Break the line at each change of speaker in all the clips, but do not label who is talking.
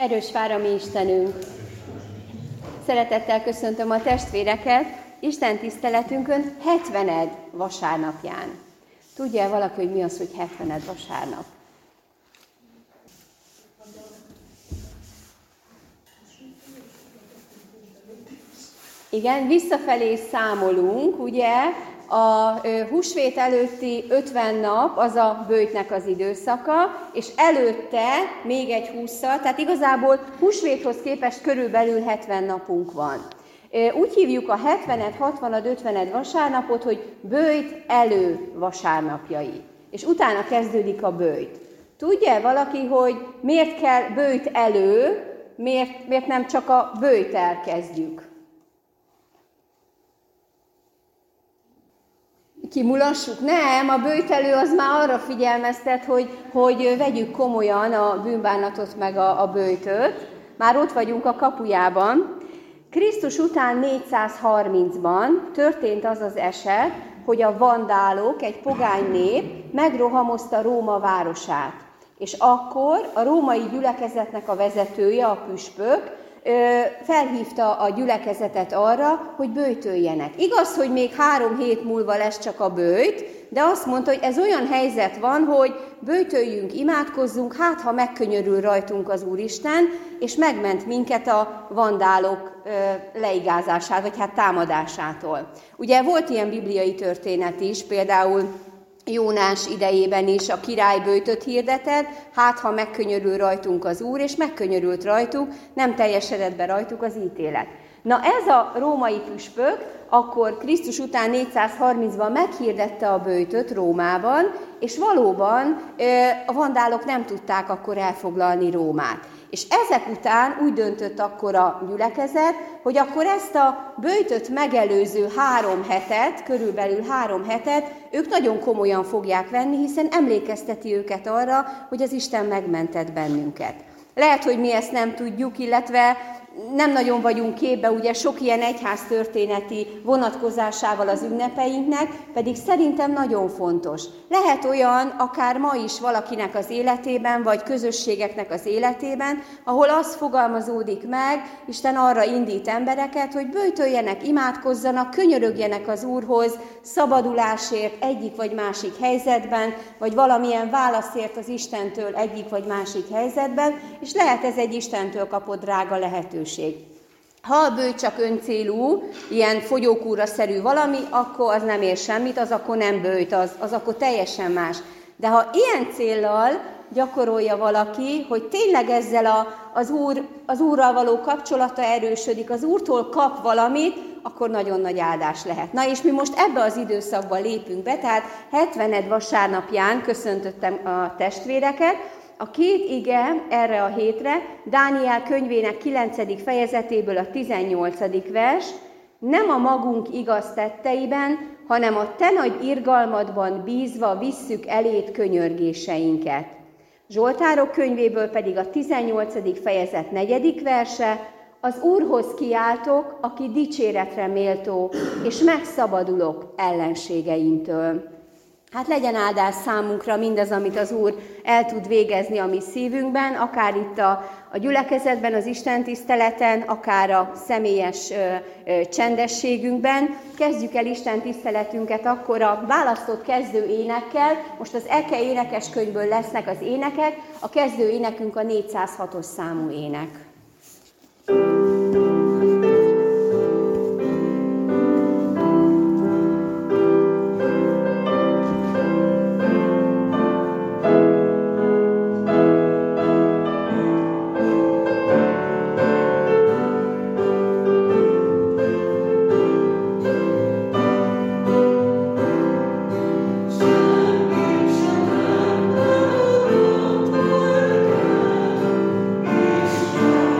Erős vár a mi Istenünk! Szeretettel köszöntöm a testvéreket Isten tiszteletünkön 70. vasárnapján. Tudja valaki, hogy mi az, hogy 70. vasárnap? Igen, visszafelé számolunk, ugye, a húsvét előtti 50 nap az a böjtnek az időszaka, és előtte még egy 20-szal, tehát igazából húsvéthoz képest körülbelül 70 napunk van. Úgy hívjuk a 70-et, 60-ad, 50-ed vasárnapot, hogy böjt elő vasárnapjai, és utána kezdődik a böjt. Tudja valaki, hogy miért kell böjt elő, miért nem csak a böjttel kezdjük? Kimulassuk? Nem, a böjtelő az már arra figyelmeztet, hogy vegyük komolyan a bűnbánatot meg a böjtöt. Már ott vagyunk a kapujában. Krisztus után 430-ban történt az az eset, hogy a vandálok, egy pogány nép megrohamozta Róma városát. És akkor a római gyülekezetnek a vezetője, a püspök, felhívta a gyülekezetet arra, hogy böjtöljenek. Igaz, hogy még 3 hét múlva lesz csak a böjt, de azt mondta, hogy ez olyan helyzet van, hogy böjtöljünk, imádkozzunk, hát ha megkönyörül rajtunk az Úristen, és megment minket a vandálok leigázását, vagy hát támadásától. Ugye volt ilyen bibliai történet is, például Jónás idejében is a király böjtöt hirdetett, hát ha megkönyörül rajtunk az Úr, és megkönyörült rajtuk, nem teljesedett be rajtuk az ítélet. Na ez a római püspök akkor Krisztus után 430-ban meghirdette a böjtöt Rómában, és valóban a vandálok nem tudták akkor elfoglalni Rómát. És ezek után úgy döntött akkor a gyülekezet, hogy akkor ezt a böjtöt megelőző 3 hetet, körülbelül 3 hetet, ők nagyon komolyan fogják venni, hiszen emlékezteti őket arra, hogy az Isten megmentett bennünket. Lehet, hogy mi ezt nem tudjuk, illetve nem nagyon vagyunk képbe, ugye sok ilyen egyháztörténeti vonatkozásával az ünnepeinknek, pedig szerintem nagyon fontos. Lehet olyan, akár ma is valakinek az életében, vagy közösségeknek az életében, ahol az fogalmazódik meg, Isten arra indít embereket, hogy böjtöljenek, imádkozzanak, könyörögjenek az Úrhoz, szabadulásért egyik vagy másik helyzetben, vagy valamilyen válaszért az Istentől egyik vagy másik helyzetben, és lehet ez egy Istentől kapott drága lehetőség. Ha a böjt csak öncélú, ilyen fogyókúra-szerű valami, akkor az nem ér semmit, az akkor nem böjt, az akkor teljesen más. De ha ilyen céllal gyakorolja valaki, hogy tényleg ezzel az Úrral való kapcsolata erősödik, az Úrtól kap valamit, akkor nagyon nagy áldás lehet. Na és mi most ebbe az időszakba lépünk be, tehát 70. vasárnapján köszöntöttem a testvéreket. A 2 ige erre a hétre, Dániel könyvének 9. fejezetéből a 18. vers, nem a magunk igaz tetteiben, hanem a te nagy irgalmadban bízva visszük eléd könyörgéseinket. Zsoltárok könyvéből pedig a 18. fejezet 4. verse, az Úrhoz kiáltok, aki dicséretre méltó, és megszabadulok ellenségeimtől. Hát legyen áldás számunkra mindaz, amit az Úr el tud végezni a mi szívünkben, akár itt a gyülekezetben, az istentiszteleten, akár a személyes csendességünkben. Kezdjük el Isten tiszteletünket akkor a választott kezdő énekkel. Most az Eke énekeskönyvből lesznek az énekek, a kezdő énekünk a 406-os számú ének.
Sure.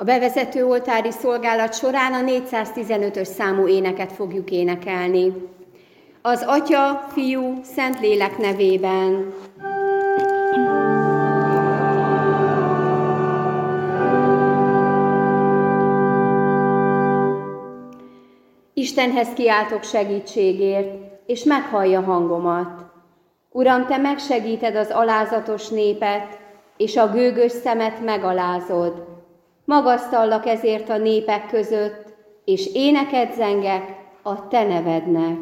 bevezető oltári szolgálat során a 415-ös számú éneket fogjuk énekelni. Az Atya, Fiú, Szentlélek nevében. Istenhez kiáltok segítségért, és meghallja hangomat. Uram, Te megsegíted az alázatos népet, és a gőgös szemet megalázod. Magasztallak ezért a népek között, és éneket zengek a Te nevednek.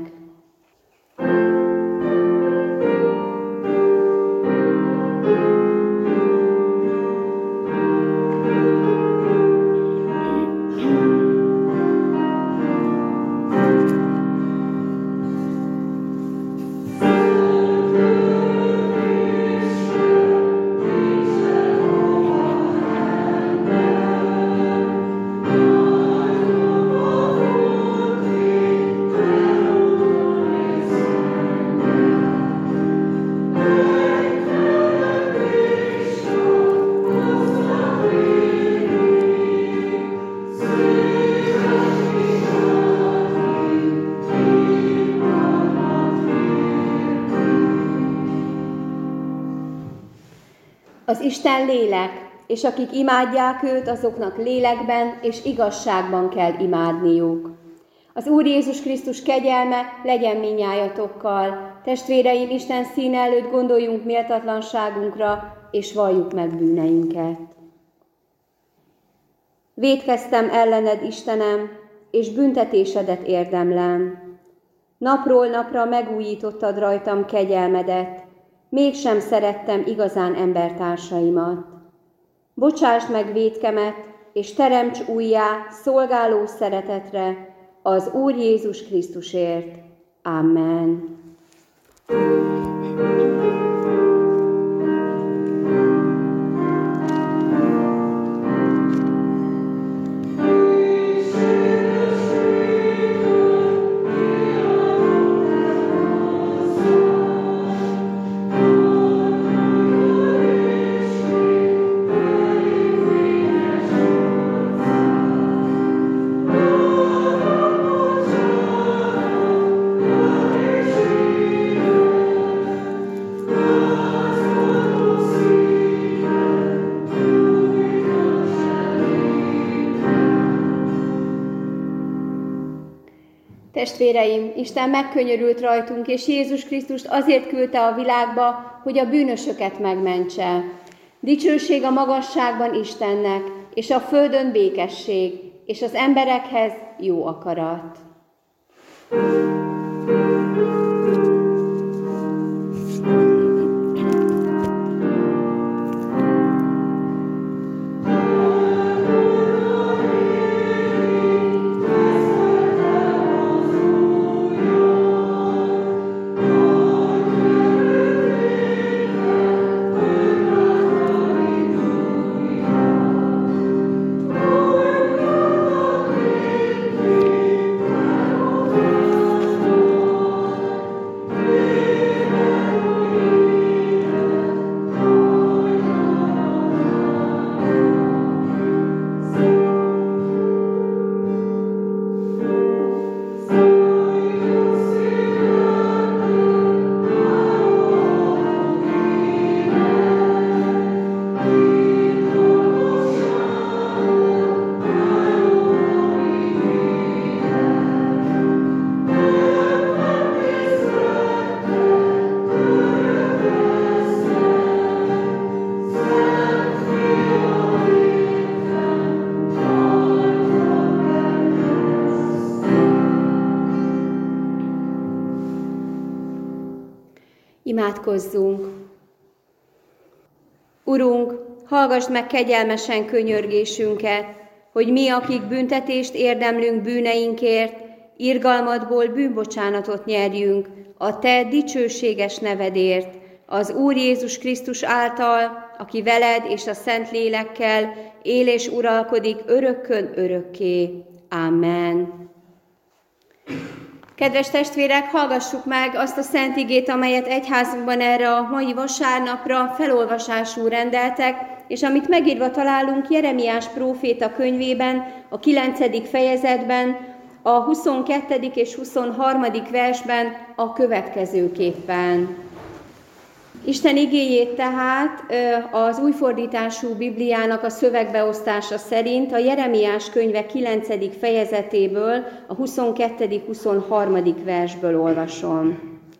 Az Isten lélek, és akik imádják őt, azoknak lélekben és igazságban kell imádniuk. Az Úr Jézus Krisztus kegyelme legyen mindnyájatokkal. Testvéreim, Isten színe előtt gondoljunk méltatlanságunkra, és valljuk meg bűneinket. Vétkeztem ellened, Istenem, és büntetésedet érdemlem. Napról napra megújítottad rajtam kegyelmedet, mégsem szerettem igazán embertársaimat. Bocsásd meg vétkemet, és teremts újjá szolgáló szeretetre az Úr Jézus Krisztusért. Amen. Testvéreim, Isten megkönyörült rajtunk, és Jézus Krisztust azért küldte a világba, hogy a bűnösöket megmentse. Dicsőség a magasságban Istennek, és a földön békesség, és az emberekhez jó akarat. Imádkozzunk! Urunk, hallgass meg kegyelmesen könyörgésünket, hogy mi, akik büntetést érdemlünk bűneinkért, irgalmadból bűnbocsánatot nyerjünk a Te dicsőséges nevedért, az Úr Jézus Krisztus által, aki veled és a Szentlélekkel él és uralkodik örökkön örökké. Amen. Kedves testvérek, hallgassuk meg azt a szent igét, amelyet egyházunkban erre a mai vasárnapra felolvasásul rendeltek, és amit megírva találunk Jeremiás próféta könyvében, a 9. fejezetben, a 22. és 23. versben a következőképpen. Isten igéjét tehát az újfordítású Bibliának a szövegbeosztása szerint a Jeremiás könyve 9. fejezetéből, a 22.-23. versből olvasom.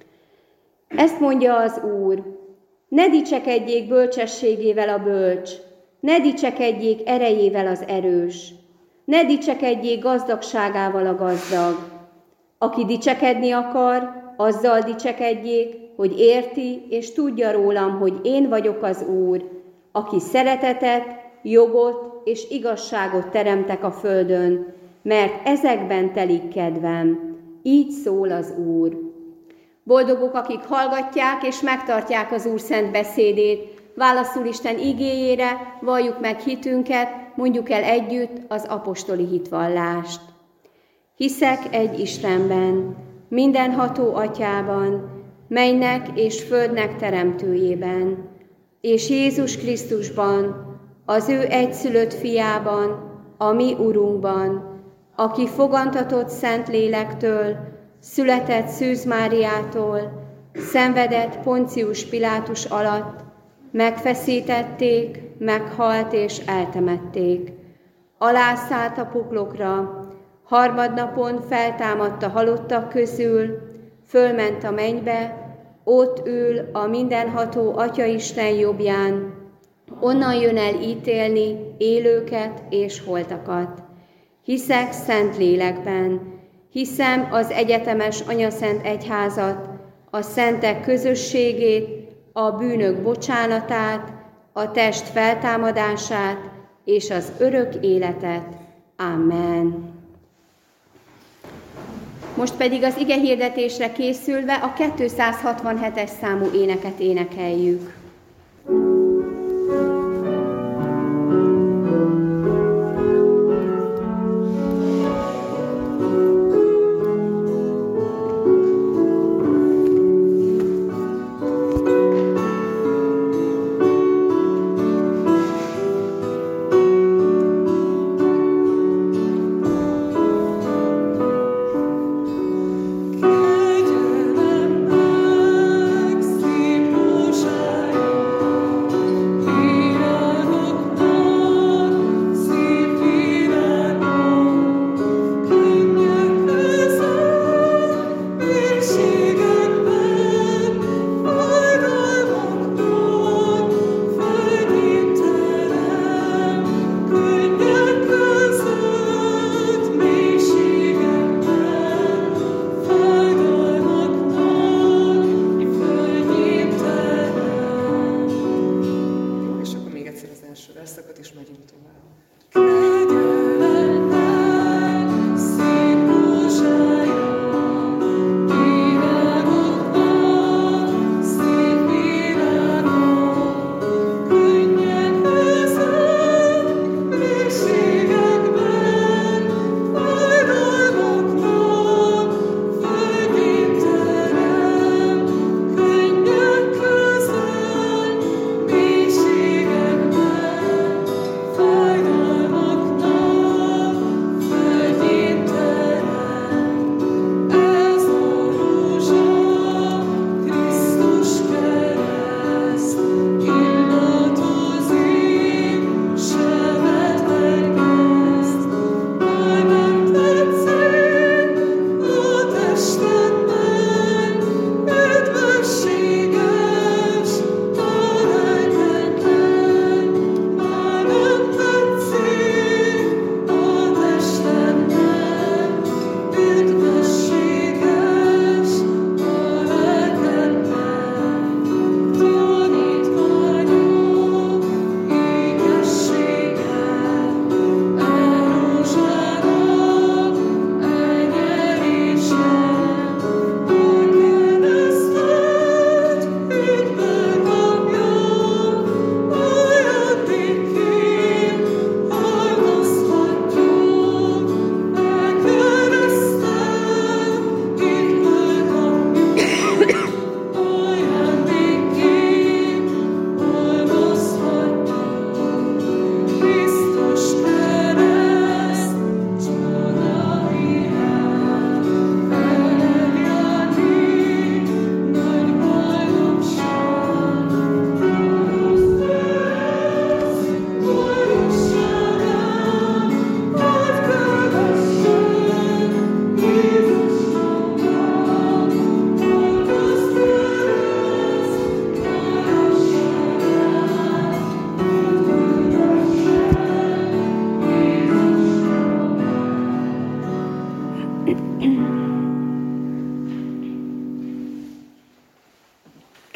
Ezt mondja az Úr: ne dicsekedjék bölcsességével a bölcs, ne dicsekedjék erejével az erős, ne dicsekedjék gazdagságával a gazdag. Aki dicsekedni akar, azzal dicsekedjék, hogy érti és tudja rólam, hogy én vagyok az Úr, aki szeretetet, jogot és igazságot teremtek a földön, mert ezekben telik kedvem. Így szól az Úr. Boldogok, akik hallgatják és megtartják az Úr szent beszédét, válaszul Isten igéjére, valljuk meg hitünket, mondjuk el együtt az apostoli hitvallást. Hiszek egy Istenben, mindenható Atyában, mennynek és földnek teremtőjében, és Jézus Krisztusban, az ő egyszülött fiában, a mi Urunkban, aki fogantatott Szentlélektől, született Szűz Máriától, szenvedett Poncius Pilátus alatt, megfeszítették, meghalt és eltemették. Alászállt a poklokra, harmadnapon feltámadt a halottak közül, fölment a mennybe, ott ül a mindenható Atyaisten jobbján, onnan jön el ítélni élőket és holtakat. Hiszek szent lélekben, hiszem az egyetemes anyaszent egyházat, a szentek közösségét, a bűnök bocsánatát, a test feltámadását és az örök életet. Amen. Most pedig az igehirdetésre készülve a 267-es számú éneket énekeljük.
Kegyelem megszép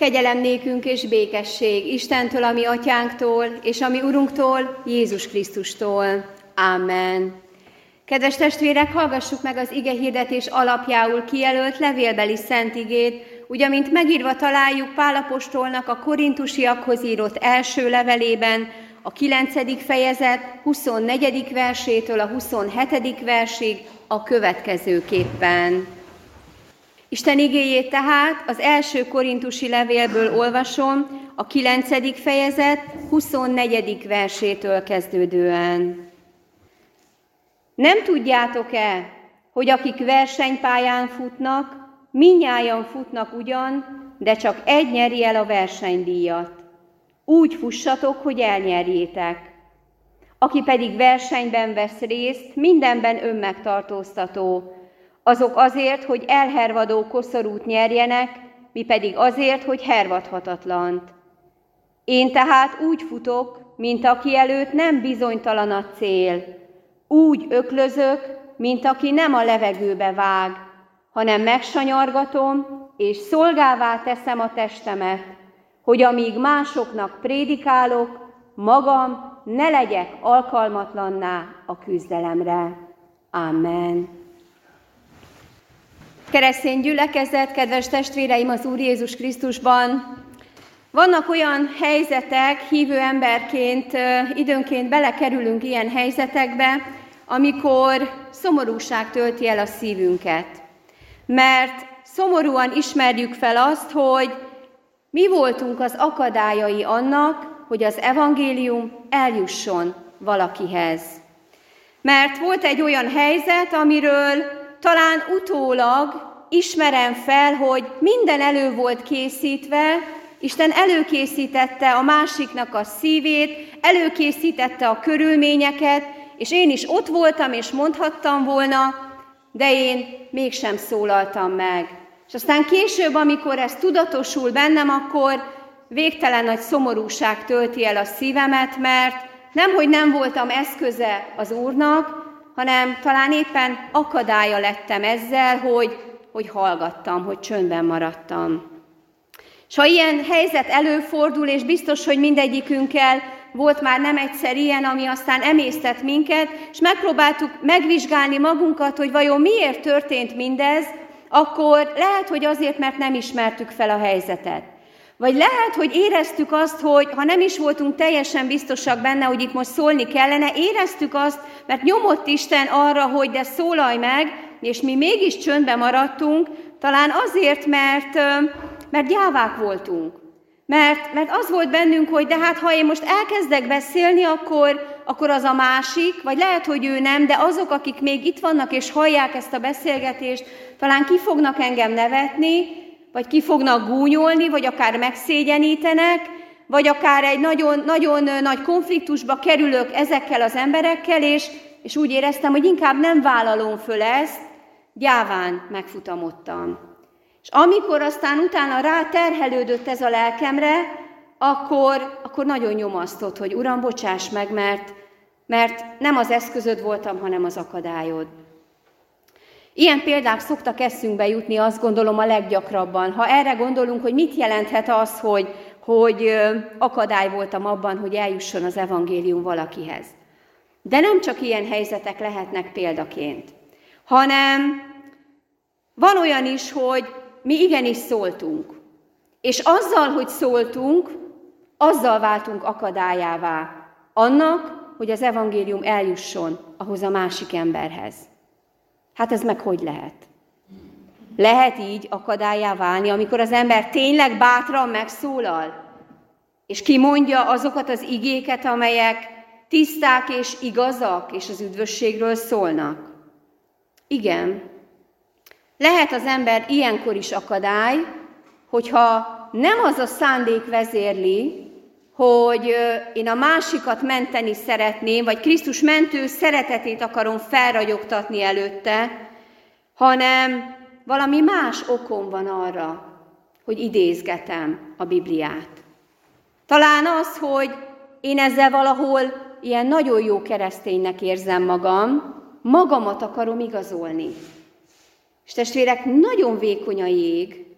kegyelem nékünk és békesség Istentől, a mi atyánktól, és a mi Urunktól, Jézus Krisztustól. Amen. Kedves testvérek, hallgassuk meg az igehirdetés alapjául kijelölt levélbeli szent igét, úgy, amint megírva találjuk Pál apostolnak a korintusiakhoz írott első levelében, a 9. fejezet 24. versétől a 27. versig a következőképpen. Isten igéjét tehát az első korintusi levélből olvasom, a 9. fejezet 24. versétől kezdődően. Nem tudjátok-e, hogy akik versenypályán futnak, mindnyájan futnak ugyan, de csak egy nyeri el a versenydíjat. Úgy fussatok, hogy elnyerjétek. Aki pedig versenyben vesz részt, mindenben önmegtartóztató. Azok azért, hogy elhervadó koszorút nyerjenek, mi pedig azért, hogy hervadhatatlant. Én tehát úgy futok, mint aki előtt nem bizonytalan a cél. Úgy öklözök, mint aki nem a levegőbe vág, hanem megsanyargatom, és szolgává teszem a testemet, hogy amíg másoknak prédikálok, magam ne legyek alkalmatlanná a küzdelemre. Amen. Keresztény gyülekezet, kedves testvéreim az Úr Jézus Krisztusban, vannak olyan helyzetek, hívő emberként időnként belekerülünk ilyen helyzetekbe, amikor szomorúság tölti el a szívünket. Mert szomorúan ismerjük fel azt, hogy mi voltunk az akadályai annak, hogy az evangélium eljusson valakihez. Mert volt egy olyan helyzet, amiről talán utólag ismerem fel, hogy minden elő volt készítve, Isten előkészítette a másiknak a szívét, előkészítette a körülményeket, és én is ott voltam, és mondhattam volna, de én mégsem szólaltam meg. És aztán később, amikor ez tudatosul bennem, akkor végtelen nagy szomorúság tölti el a szívemet, mert nemhogy nem voltam eszköze az Úrnak, hanem talán éppen akadálya lettem ezzel, hogy hallgattam, hogy csöndben maradtam. És ha ilyen helyzet előfordul, és biztos, hogy mindegyikünkkel volt már nem egyszer ilyen, ami aztán emésztett minket, és megpróbáltuk megvizsgálni magunkat, hogy vajon miért történt mindez, akkor lehet, hogy azért, mert nem ismertük fel a helyzetet. Vagy lehet, hogy éreztük azt, hogy ha nem is voltunk teljesen biztosak benne, hogy itt most szólni kellene, éreztük azt, mert nyomott Isten arra, hogy de szólalj meg, és mi mégis csöndben maradtunk, talán azért, mert gyávák voltunk. Mert az volt bennünk, hogy de hát ha én most elkezdek beszélni, akkor az a másik, vagy lehet, hogy ő nem, de azok, akik még itt vannak és hallják ezt a beszélgetést, talán ki fognak engem nevetni, vagy ki fognak gúnyolni, vagy akár megszégyenítenek, vagy akár egy nagyon, nagyon nagy konfliktusba kerülök ezekkel az emberekkel, és úgy éreztem, hogy inkább nem vállalom föl ezt, gyáván megfutamodtam. És amikor aztán utána ráterhelődött ez a lelkemre, akkor nagyon nyomasztott, hogy Uram, bocsáss meg, mert nem az eszközöd voltam, hanem az akadályod. Ilyen példák szoktak eszünkbe jutni, azt gondolom a leggyakrabban. Ha erre gondolunk, hogy mit jelenthet az, hogy akadály voltam abban, hogy eljusson az evangélium valakihez. De nem csak ilyen helyzetek lehetnek példaként, hanem van olyan is, hogy mi igenis szóltunk. És azzal, hogy szóltunk, azzal váltunk akadályává annak, hogy az evangélium eljusson ahhoz a másik emberhez. Hát ez meg hogy lehet? Lehet így akadályá válni, amikor az ember tényleg bátran megszólal, és kimondja azokat az igéket, amelyek tiszták és igazak, és az üdvösségről szólnak? Igen. Lehet az ember ilyenkor is akadály, hogyha nem az a szándék vezérli, hogy én a másikat menteni szeretném, vagy Krisztus mentő szeretetét akarom felragyogtatni előtte, hanem valami más okom van arra, hogy idézgetem a Bibliát. Talán az, hogy én ezzel valahol ilyen nagyon jó kereszténynek érzem magam, magamat akarom igazolni. És testvérek, nagyon vékony a jég,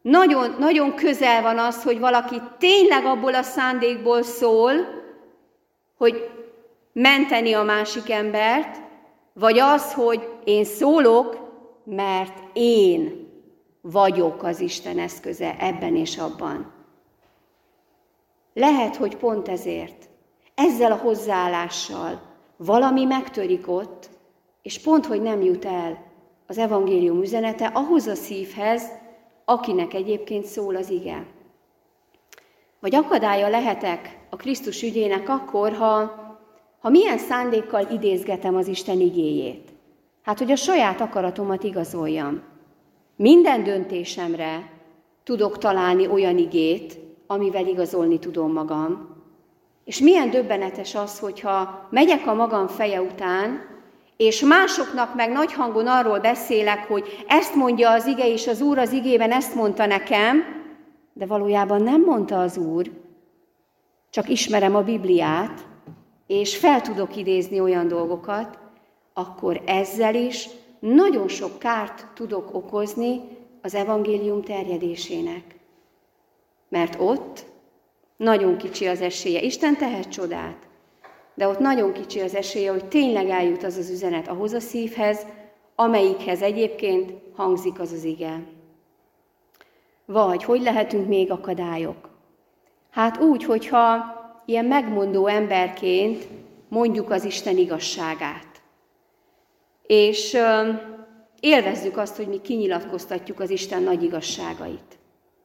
Nagyon, nagyon közel van az, hogy valaki tényleg abból a szándékból szól, hogy menteni a másik embert, vagy az, hogy én szólok, mert én vagyok az Isten eszköze ebben és abban. Lehet, hogy pont ezért, ezzel a hozzáállással valami megtörik ott, és pont, hogy nem jut el az evangélium üzenete ahhoz a szívhez, akinek egyébként szól az ige. Vagy akadálya lehetek a Krisztus ügyének akkor, ha milyen szándékkal idézgetem az Isten igéjét. Hát, hogy a saját akaratomat igazoljam. Minden döntésemre tudok találni olyan igét, amivel igazolni tudom magam. És milyen döbbenetes az, hogyha megyek a magam feje után, és másoknak meg nagy hangon arról beszélek, hogy ezt mondja az ige, és az Úr az igében ezt mondta nekem, de valójában nem mondta az Úr, csak ismerem a Bibliát, és fel tudok idézni olyan dolgokat, akkor ezzel is nagyon sok kárt tudok okozni az evangélium terjedésének. Mert ott nagyon kicsi az esélye. Isten tehet csodát, de ott nagyon kicsi az esélye, hogy tényleg eljut az az üzenet ahhoz a szívhez, amelyikhez egyébként hangzik az az ige. Vagy hogy lehetünk még akadályok? Hát úgy, hogyha ilyen megmondó emberként mondjuk az Isten igazságát. És élvezzük azt, hogy mi kinyilatkoztatjuk az Isten nagy igazságait.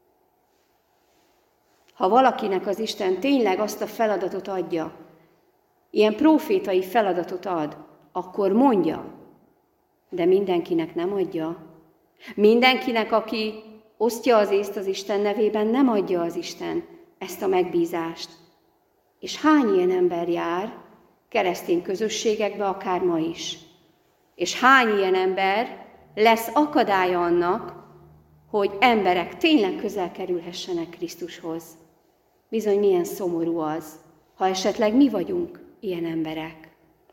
Ha valakinek az Isten tényleg azt a feladatot adja, ilyen prófétai feladatot ad, akkor mondja, de mindenkinek nem adja. Mindenkinek, aki osztja az észt az Isten nevében, nem adja az Isten ezt a megbízást. És hány ilyen ember jár keresztény közösségekbe, akár ma is? És hány ilyen ember lesz akadálya annak, hogy emberek tényleg közel kerülhessenek Krisztushoz? Bizony milyen szomorú az, ha esetleg mi vagyunk ilyen emberek.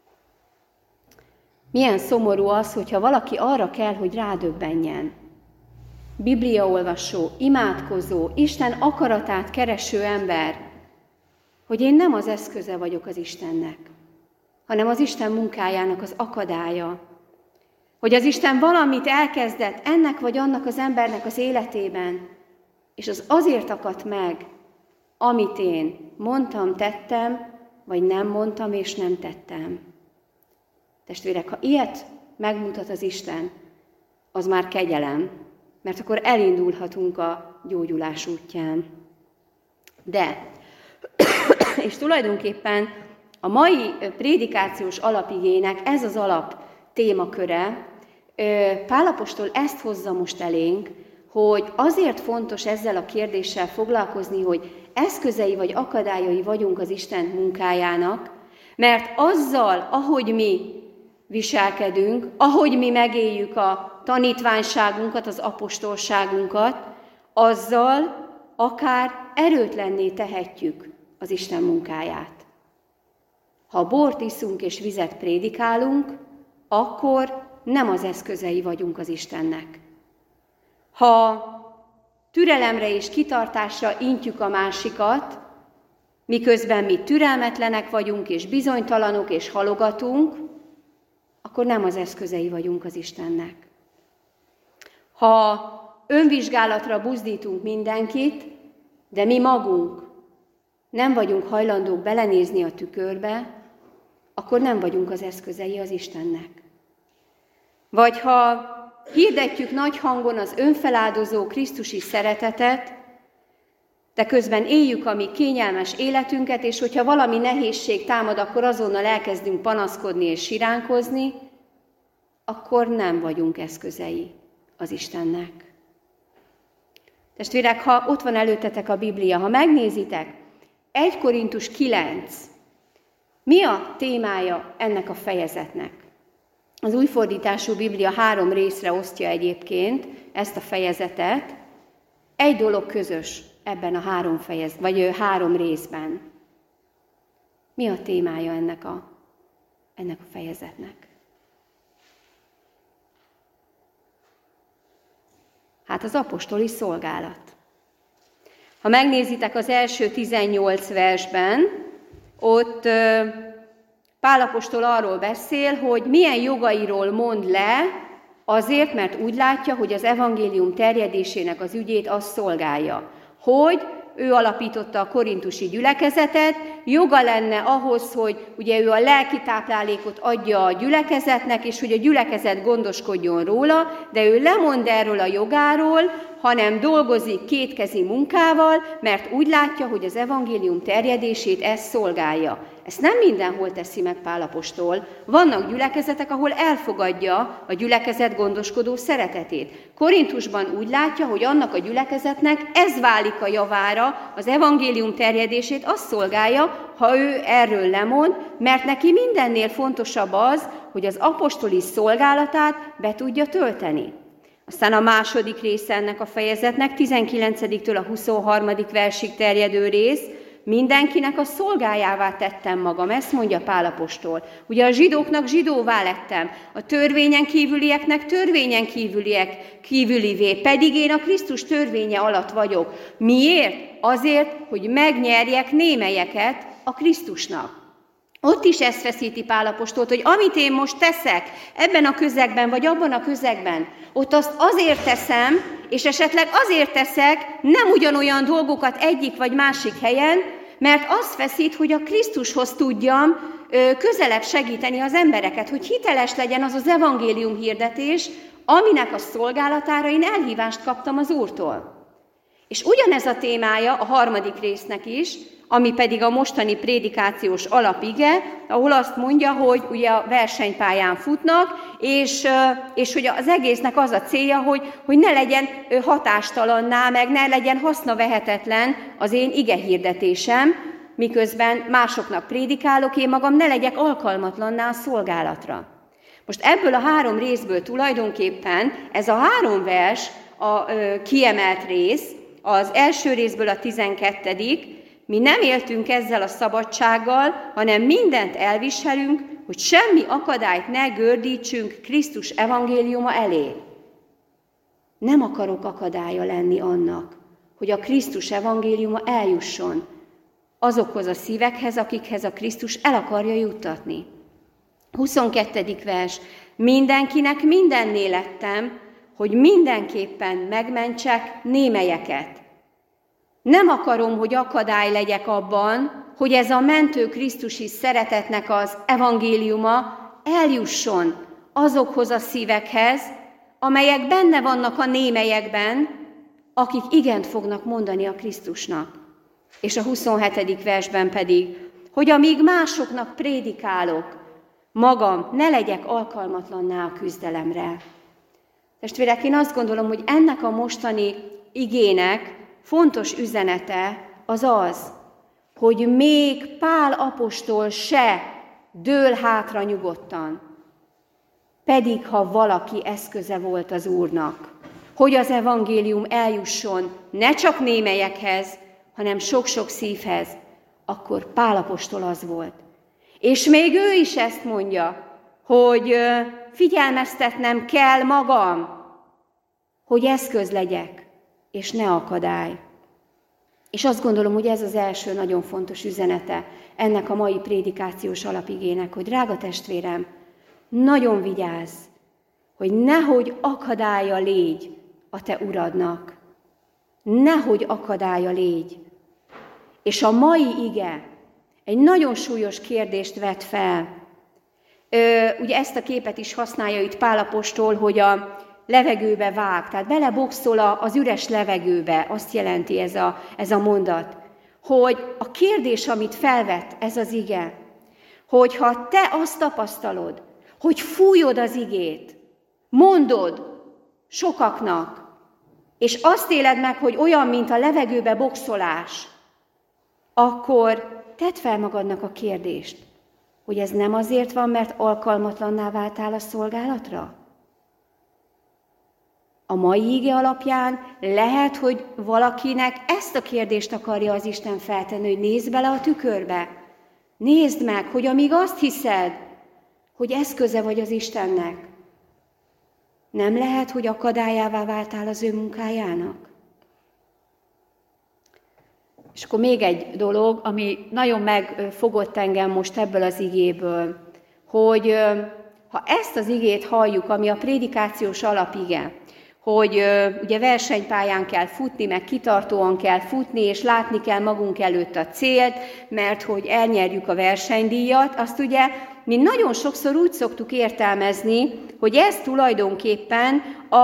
Milyen szomorú az, hogyha valaki arra kell, hogy rádöbbenjen. Bibliaolvasó, imádkozó, Isten akaratát kereső ember, hogy én nem az eszköze vagyok az Istennek, hanem az Isten munkájának az akadálya. Hogy az Isten valamit elkezdett ennek vagy annak az embernek az életében, és az azért akadt meg, amit én mondtam, tettem, vagy nem mondtam és nem tettem. Testvérek, ha ilyet megmutat az Isten, az már kegyelem, mert akkor elindulhatunk a gyógyulás útján. De, és tulajdonképpen a mai prédikációs alapigének ez az alap témaköre, Pál apostol ezt hozza most elénk, hogy azért fontos ezzel a kérdéssel foglalkozni, hogy eszközei vagy akadályai vagyunk az Isten munkájának, mert azzal, ahogy mi viselkedünk, ahogy mi megéljük a tanítványságunkat, az apostolságunkat, azzal akár erőtlenné tehetjük az Isten munkáját. Ha bort iszunk és vizet prédikálunk, akkor nem az eszközei vagyunk az Istennek. Ha türelemre és kitartásra intjük a másikat, miközben mi türelmetlenek vagyunk, és bizonytalanok, és halogatunk, akkor nem az eszközei vagyunk az Istennek. Ha önvizsgálatra buzdítunk mindenkit, de mi magunk nem vagyunk hajlandók belenézni a tükörbe, akkor nem vagyunk az eszközei az Istennek. Vagy ha hirdetjük nagy hangon az önfeláldozó krisztusi szeretetet, de közben éljük a mi kényelmes életünket, és hogyha valami nehézség támad, akkor azonnal elkezdünk panaszkodni és siránkozni, akkor nem vagyunk eszközei az Istennek. Testvérek, ha ott van előttetek a Biblia, ha megnézitek, 1 Korintus 9, mi a témája ennek a fejezetnek? Az újfordítású Biblia 3 részre osztja egyébként ezt a fejezetet. Egy dolog közös ebben a 3 részben. Mi a témája ennek a fejezetnek? Hát az apostoli szolgálat. Ha megnézitek az első 18 versben, ott Pál apostol arról beszél, hogy milyen jogairól mond le, azért, mert úgy látja, hogy az evangélium terjedésének az ügyét az szolgálja. Hogy ő alapította a korintusi gyülekezetet, joga lenne ahhoz, hogy ugye ő a lelki táplálékot adja a gyülekezetnek, és hogy a gyülekezet gondoskodjon róla, de ő lemond erről a jogáról, hanem dolgozik kétkezi munkával, mert úgy látja, hogy az evangélium terjedését ez szolgálja. Ezt nem mindenhol teszi meg Pál apostol. Vannak gyülekezetek, ahol elfogadja a gyülekezet gondoskodó szeretetét. Korintusban úgy látja, hogy annak a gyülekezetnek ez válik a javára, az evangélium terjedését azt szolgálja, ha ő erről lemond, mert neki mindennél fontosabb az, hogy az apostoli szolgálatát be tudja tölteni. Aztán a második része ennek a fejezetnek, 19-től a 23. versig terjedő rész, mindenkinek a szolgájává tettem magam, ezt mondja Pál apostol. Ugye a zsidóknak zsidóvá lettem, a törvényen kívülieknek törvényen kívülivé, pedig én a Krisztus törvénye alatt vagyok. Miért? Azért, hogy megnyerjek némelyeket a Krisztusnak. Ott is ezt feszíti Pál apostolt, hogy amit én most teszek ebben a közegben, vagy abban a közegben, ott azt azért teszem, és esetleg azért teszek nem ugyanolyan dolgokat egyik vagy másik helyen, mert azt feszít, hogy a Krisztushoz tudjam közelebb segíteni az embereket, hogy hiteles legyen az az evangélium hirdetés, aminek a szolgálatára én elhívást kaptam az Úrtól. És ugyanez a témája a harmadik résznek is, ami pedig a mostani prédikációs alapige, ahol azt mondja, hogy ugye a versenypályán futnak, és hogy az egésznek az a célja, hogy ne legyen hatástalanná, meg ne legyen hasznavehetetlen az én igehirdetésem, miközben másoknak prédikálok, én magam ne legyek alkalmatlanná a szolgálatra. Most ebből a 3 részből tulajdonképpen ez a 3 vers a kiemelt rész, az első részből a 12. Mi nem éltünk ezzel a szabadsággal, hanem mindent elviselünk, hogy semmi akadályt ne gördítsünk Krisztus evangéliuma elé. Nem akarok akadálya lenni annak, hogy a Krisztus evangéliuma eljusson azokhoz a szívekhez, akikhez a Krisztus el akarja juttatni. 22. vers. Mindenkinek mindenné lettem, hogy mindenképpen megmentsek némelyeket. Nem akarom, hogy akadály legyek abban, hogy ez a mentő Krisztusi szeretetnek az evangéliuma eljusson azokhoz a szívekhez, amelyek benne vannak a némelyekben, akik igent fognak mondani a Krisztusnak. És a 27. versben pedig, hogy amíg másoknak prédikálok, magam ne legyek alkalmatlanná a küzdelemre. Testvérek, én azt gondolom, hogy ennek a mostani igének fontos üzenete az, hogy még Pál apostol se dől hátra nyugodtan, pedig ha valaki eszköze volt az Úrnak, hogy az evangélium eljusson ne csak némelyekhez, hanem sok-sok szívhez, akkor Pál apostol az volt. És még ő is ezt mondja, hogy figyelmeztetnem kell magam, hogy eszköz legyek, és ne akadály. És azt gondolom, hogy ez az első nagyon fontos üzenete ennek a mai prédikációs alapigének, hogy drága testvérem, nagyon vigyázz, hogy nehogy akadálya légy a te uradnak. Nehogy akadálya légy. És a mai ige egy nagyon súlyos kérdést vet fel. Ugye ezt a képet is használja itt Pál apostol, hogy a levegőbe vág, tehát beleboxol az üres levegőbe, azt jelenti ez a mondat, hogy a kérdés, amit felvet ez az ige, hogyha te azt tapasztalod, hogy fújod az igét, mondod sokaknak, és azt éled meg, hogy olyan, mint a levegőbe boxolás, akkor tedd fel magadnak a kérdést, hogy ez nem azért van, mert alkalmatlanná váltál a szolgálatra? A mai ige alapján lehet, hogy valakinek ezt a kérdést akarja az Isten feltenni, hogy nézd bele a tükörbe. Nézd meg, hogy amíg azt hiszed, hogy eszköze vagy az Istennek, Nem lehet, hogy akadályává váltál az ő munkájának? És akkor még egy dolog, ami nagyon megfogott engem most ebből az igéből, hogy ha ezt az igét halljuk, ami a prédikációs alapige, hogy ugye versenypályán kell futni, meg kitartóan kell futni, és látni kell magunk előtt a célt, mert hogy elnyerjük a versenydíjat, azt ugye mi nagyon sokszor úgy szoktuk értelmezni, hogy ez tulajdonképpen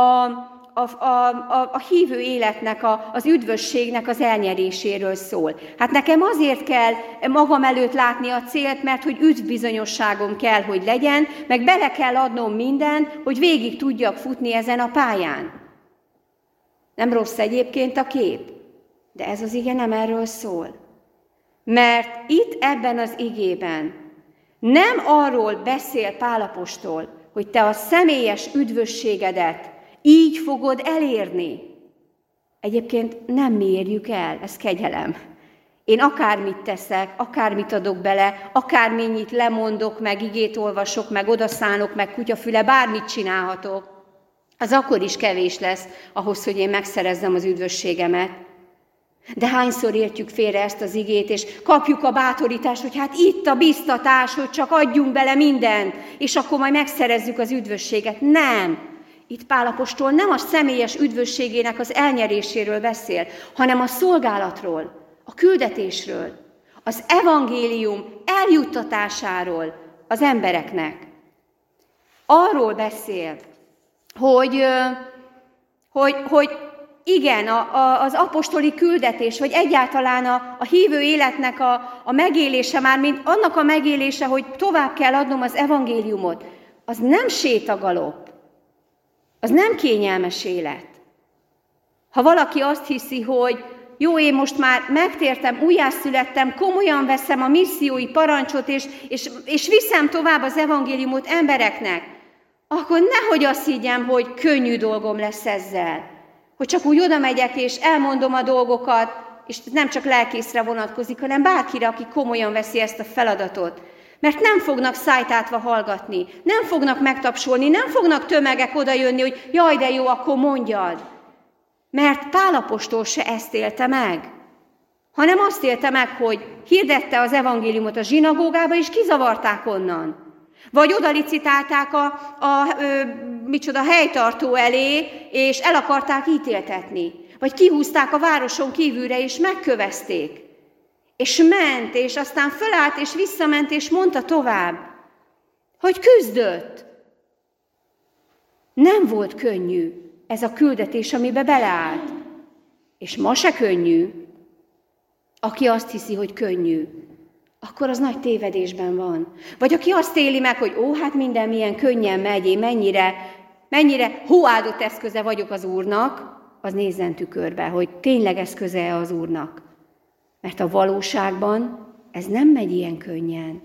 a hívő életnek, az üdvösségnek az elnyeréséről szól. Hát nekem azért kell magam előtt látni a célt, mert hogy üdvbizonyosságom kell, hogy legyen, meg bele kell adnom mindent, hogy végig tudjak futni ezen a pályán. Nem rossz egyébként a kép, de ez az ige nem erről szól. Mert itt ebben az igében nem arról beszél Pál apostol, hogy te a személyes üdvösségedet így fogod elérni. Egyébként nem mi érjük el, ez kegyelem. Én akármit teszek, akármit adok bele, akármennyit lemondok, meg igét olvasok, meg odaszánok, meg kutyafüle, bármit csinálhatok, az akkor is kevés lesz ahhoz, hogy én megszerezzem az üdvösségemet. De hányszor értjük félre ezt az igét, és kapjuk a bátorítást, hogy hát itt a biztatás, hogy csak adjunk bele mindent, és akkor majd megszerezzük az üdvösséget. Nem! Itt Pál apostol nem a személyes üdvösségének az elnyeréséről beszél, hanem a szolgálatról, a küldetésről, az evangélium eljuttatásáról az embereknek. Arról beszél, hogy igen, az apostoli küldetés, vagy egyáltalán a hívő életnek a megélése, mármint annak a megélése, hogy tovább kell adnom az evangéliumot, az nem sétagalop. Az nem kényelmes élet. Ha valaki azt hiszi, hogy jó, én most már megtértem, újjászülettem, komolyan veszem a missziói parancsot, és viszem tovább az evangéliumot embereknek, akkor nehogy azt higgyem, hogy könnyű dolgom lesz ezzel. Hogy csak úgy oda megyek, és elmondom a dolgokat, és nem csak lelkészre vonatkozik, hanem bárkire, aki komolyan veszi ezt a feladatot. Mert nem fognak szájtátva hallgatni, nem fognak megtapsolni, nem fognak tömegek odajönni, hogy jaj, de jó, akkor mondjad. Mert Pál apostol se ezt élte meg, hanem azt élte meg, hogy hirdette az evangéliumot a zsinagógába, és kizavarták onnan. Vagy odalicitálták a helytartó elé, és el akarták ítéltetni. Vagy kihúzták a városon kívülre, és megkövezték. És ment, és aztán fölállt, és visszament, és mondta tovább, hogy küzdött. Nem volt könnyű ez a küldetés, amibe beleállt. És ma se könnyű. Aki azt hiszi, hogy könnyű, akkor az nagy tévedésben van. Vagy aki azt éli meg, hogy hát minden milyen könnyen megy, én mennyire hóáldott eszköze vagyok az Úrnak, az nézzen tükörbe, hogy tényleg eszköze az Úrnak. Mert a valóságban ez nem megy ilyen könnyen.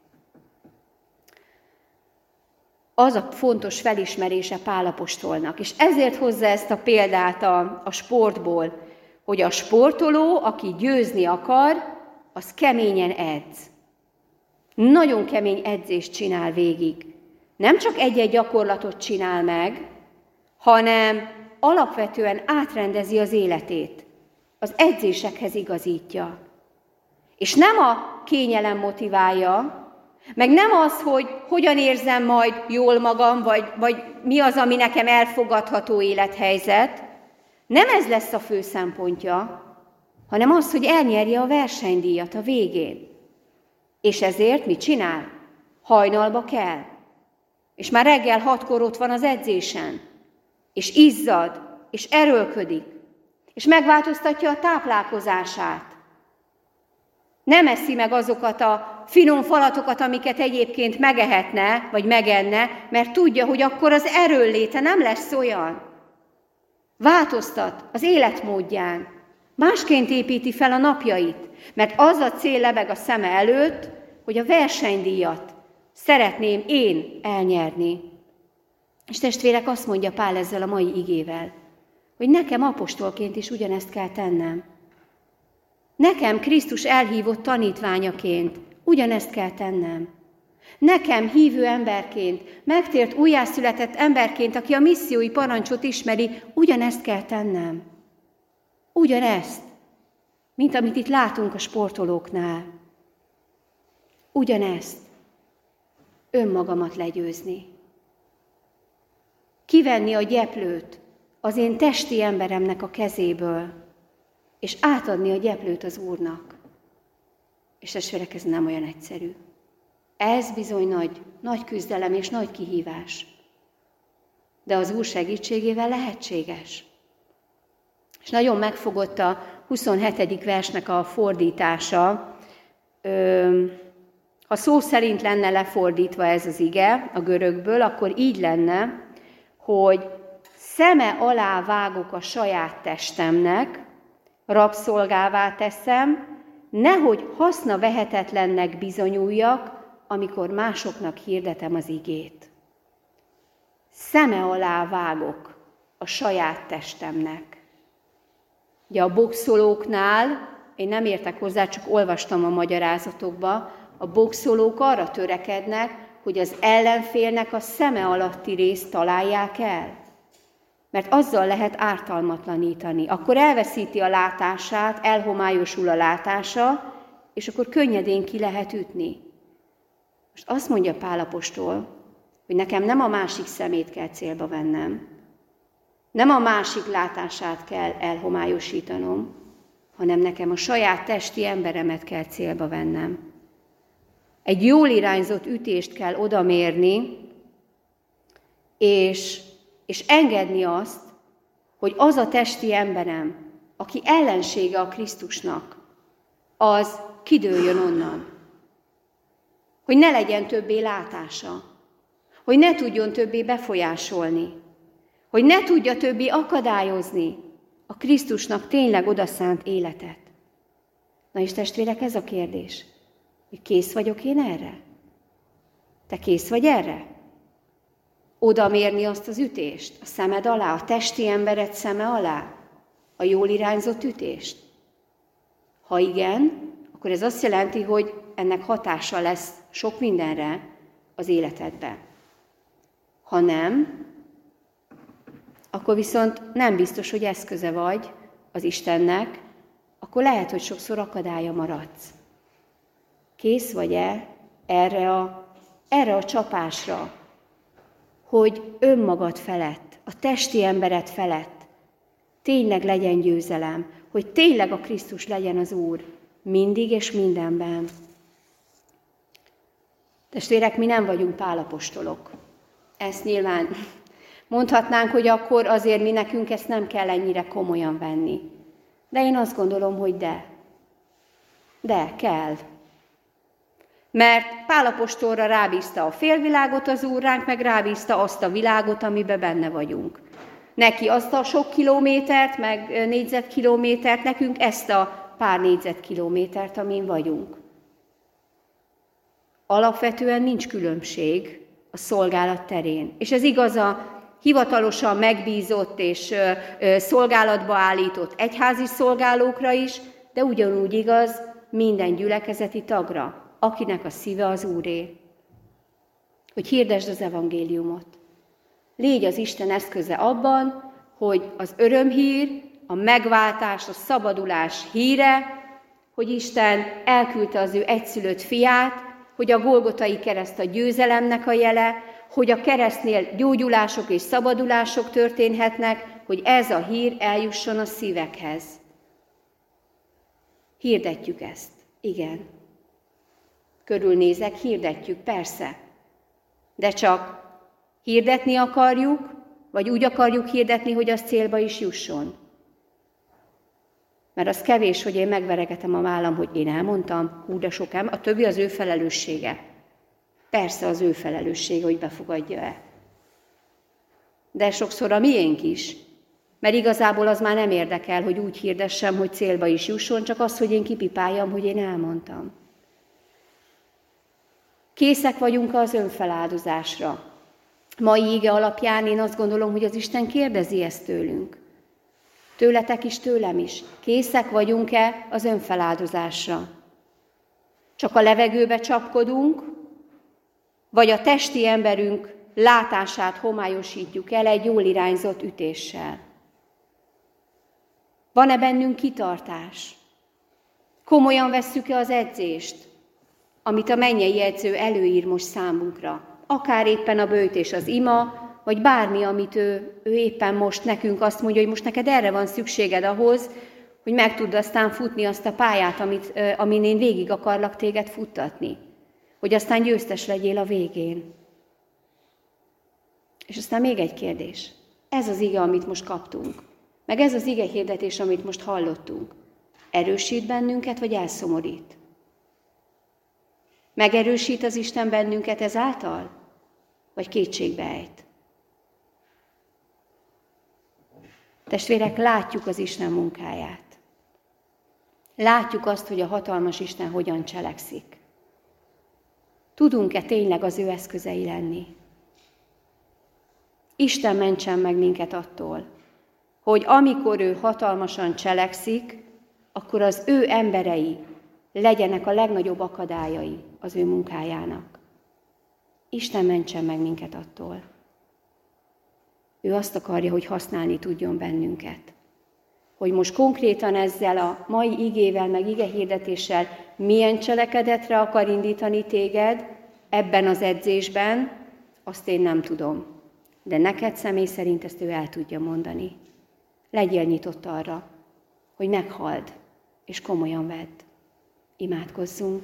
Az a fontos felismerése Pál apostolnak, és ezért hozza ezt a példát a sportból, hogy a sportoló, aki győzni akar, az keményen edz. Nagyon kemény edzést csinál végig. Nem csak egy-egy gyakorlatot csinál meg, hanem alapvetően átrendezi az életét. Az edzésekhez igazítja. És nem a kényelem motiválja, meg nem az, hogy hogyan érzem majd jól magam, vagy mi az, ami nekem elfogadható élethelyzet. Nem ez lesz a fő szempontja, hanem az, hogy elnyerje a versenydíjat a végén. És ezért mit csinál? Hajnalba kell. És már reggel 6-kor ott van az edzésen. És izzad, és erőlködik. És megváltoztatja a táplálkozását. Nem eszi meg azokat a finom falatokat, amiket egyébként megehetne, vagy megenne, mert tudja, hogy akkor az erőnléte nem lesz olyan. Változtat az életmódján. Másként építi fel a napjait, mert az a cél lebeg a szeme előtt, hogy a versenydíjat szeretném én elnyerni. És testvérek, azt mondja Pál ezzel a mai igével, hogy nekem apostolként is ugyanezt kell tennem. Nekem Krisztus elhívott tanítványaként ugyanezt kell tennem. Nekem hívő emberként, megtért újjászületett emberként, aki a missziói parancsot ismeri, ugyanezt kell tennem. Ugyanezt, mint amit itt látunk a sportolóknál. Ugyanezt. Önmagamat legyőzni. Kivenni a gyeplőt az én testi emberemnek a kezéből, és átadni a gyeplőt az Úrnak. És testvérek, ez nem olyan egyszerű. Ez bizony nagy küzdelem és nagy kihívás. De az Úr segítségével lehetséges. És nagyon megfogott a 27. versnek a fordítása. Ha szó szerint lenne lefordítva ez az ige a görögből, akkor így lenne, hogy szeme alá vágok a saját testemnek, rabszolgává teszem, nehogy haszna vehetetlennek bizonyuljak, amikor másoknak hirdetem az igét. Szeme alá vágok a saját testemnek. Ugye a boxolóknál, én nem értek hozzá, csak olvastam a magyarázatokba, a boxolók arra törekednek, hogy az ellenfélnek a szeme alatti részt találják el. Mert azzal lehet ártalmatlanítani. Akkor elveszíti a látását, elhomályosul a látása, és akkor könnyedén ki lehet ütni. Most azt mondja Pál apostol, hogy nekem nem a másik szemét kell célba vennem, nem a másik látását kell elhomályosítanom, hanem nekem a saját testi emberemet kell célba vennem. Egy jól irányzott ütést kell odamérni, és engedni azt, hogy az a testi emberem, aki ellensége a Krisztusnak, az kidőljön onnan. Hogy ne legyen többé látása, hogy ne tudjon többé befolyásolni, hogy ne tudja többé akadályozni a Krisztusnak tényleg odaszánt életet. Na és testvérek, ez a kérdés, hogy kész vagyok én erre? Te kész vagy erre? Oda mérni azt az ütést, a szemed alá, a testi embered szeme alá, a jól irányzott ütést? Ha igen, akkor ez azt jelenti, hogy ennek hatása lesz sok mindenre az életedben. Ha nem, akkor viszont nem biztos, hogy eszköze vagy az Istennek, akkor lehet, hogy sokszor akadálya maradsz. Kész vagy-e erre a csapásra, hogy önmagad felett, a testi embered felett tényleg legyen győzelem, hogy tényleg a Krisztus legyen az Úr mindig és mindenben. Testvérek, mi nem vagyunk Pál apostolok. Ezt nyilván mondhatnánk, hogy akkor azért mi nekünk ezt nem kell ennyire komolyan venni. De én azt gondolom, hogy de kell. Mert Pál apostolra rábízta a félvilágot az Úr, ránk meg rábízta azt a világot, amiben benne vagyunk. Neki azt a sok kilométert, meg négyzetkilométert, nekünk ezt a pár négyzetkilométert, amin vagyunk. Alapvetően nincs különbség a szolgálat terén. És ez igaz a hivatalosan megbízott és szolgálatba állított egyházi szolgálókra is, de ugyanúgy igaz minden gyülekezeti tagra, akinek a szíve az Úré. Hogy hirdesd az evangéliumot. Légy az Isten eszköze abban, hogy az örömhír, a megváltás, a szabadulás híre, hogy Isten elküldte az ő egyszülött fiát, hogy a Golgotai kereszt a győzelemnek a jele, hogy a keresztnél gyógyulások és szabadulások történhetnek, hogy ez a hír eljusson a szívekhez. Hirdetjük ezt. Igen. Körülnézek, hirdetjük, persze. De csak hirdetni akarjuk, vagy úgy akarjuk hirdetni, hogy az célba is jusson. Mert az kevés, hogy én megveregetem a vállam, hogy én elmondtam, de sok a többi az ő felelőssége. Persze az ő felelőssége, hogy befogadja-e. De sokszor a miénk is. Mert igazából az már nem érdekel, hogy úgy hirdessem, hogy célba is jusson, csak az, hogy én kipipáljam, hogy én elmondtam. Készek vagyunk az önfeláldozásra. Mai ige alapján én azt gondolom, hogy az Isten kérdezi ezt tőlünk. Tőletek is, tőlem is. Készek vagyunk-e az önfeláldozásra? Csak a levegőbe csapkodunk, vagy a testi emberünk látását homályosítjuk el egy jól irányzott ütéssel? Van-e bennünk kitartás? Komolyan vesszük-e az edzést, amit a mennyei edző előír most számunkra? Akár éppen a böjt és az ima, vagy bármi, amit ő éppen most nekünk azt mondja, hogy most neked erre van szükséged ahhoz, hogy meg tudd aztán futni azt a pályát, amin én végig akarlak téged futtatni. Hogy aztán győztes legyél a végén. És aztán még egy kérdés. Ez az ige, amit most kaptunk. Meg ez az ige hirdetés, amit most hallottunk. Erősít bennünket, vagy elszomorít? Megerősít az Isten bennünket ezáltal? Vagy kétségbe ejt? Testvérek, látjuk az Isten munkáját. Látjuk azt, hogy a hatalmas Isten hogyan cselekszik. Tudunk-e tényleg az ő eszközei lenni? Isten mentsen meg minket attól, hogy amikor ő hatalmasan cselekszik, akkor az ő emberei legyenek a legnagyobb akadályai az ő munkájának. Isten mentsen meg minket attól. Ő azt akarja, hogy használni tudjon bennünket. Hogy most konkrétan ezzel a mai igével, meg igehirdetéssel milyen cselekedetre akar indítani téged ebben az edzésben, azt én nem tudom. De neked személy szerint ezt ő el tudja mondani. Legyél nyitott arra, hogy meghalld, és komolyan vedd. Imádkozzunk.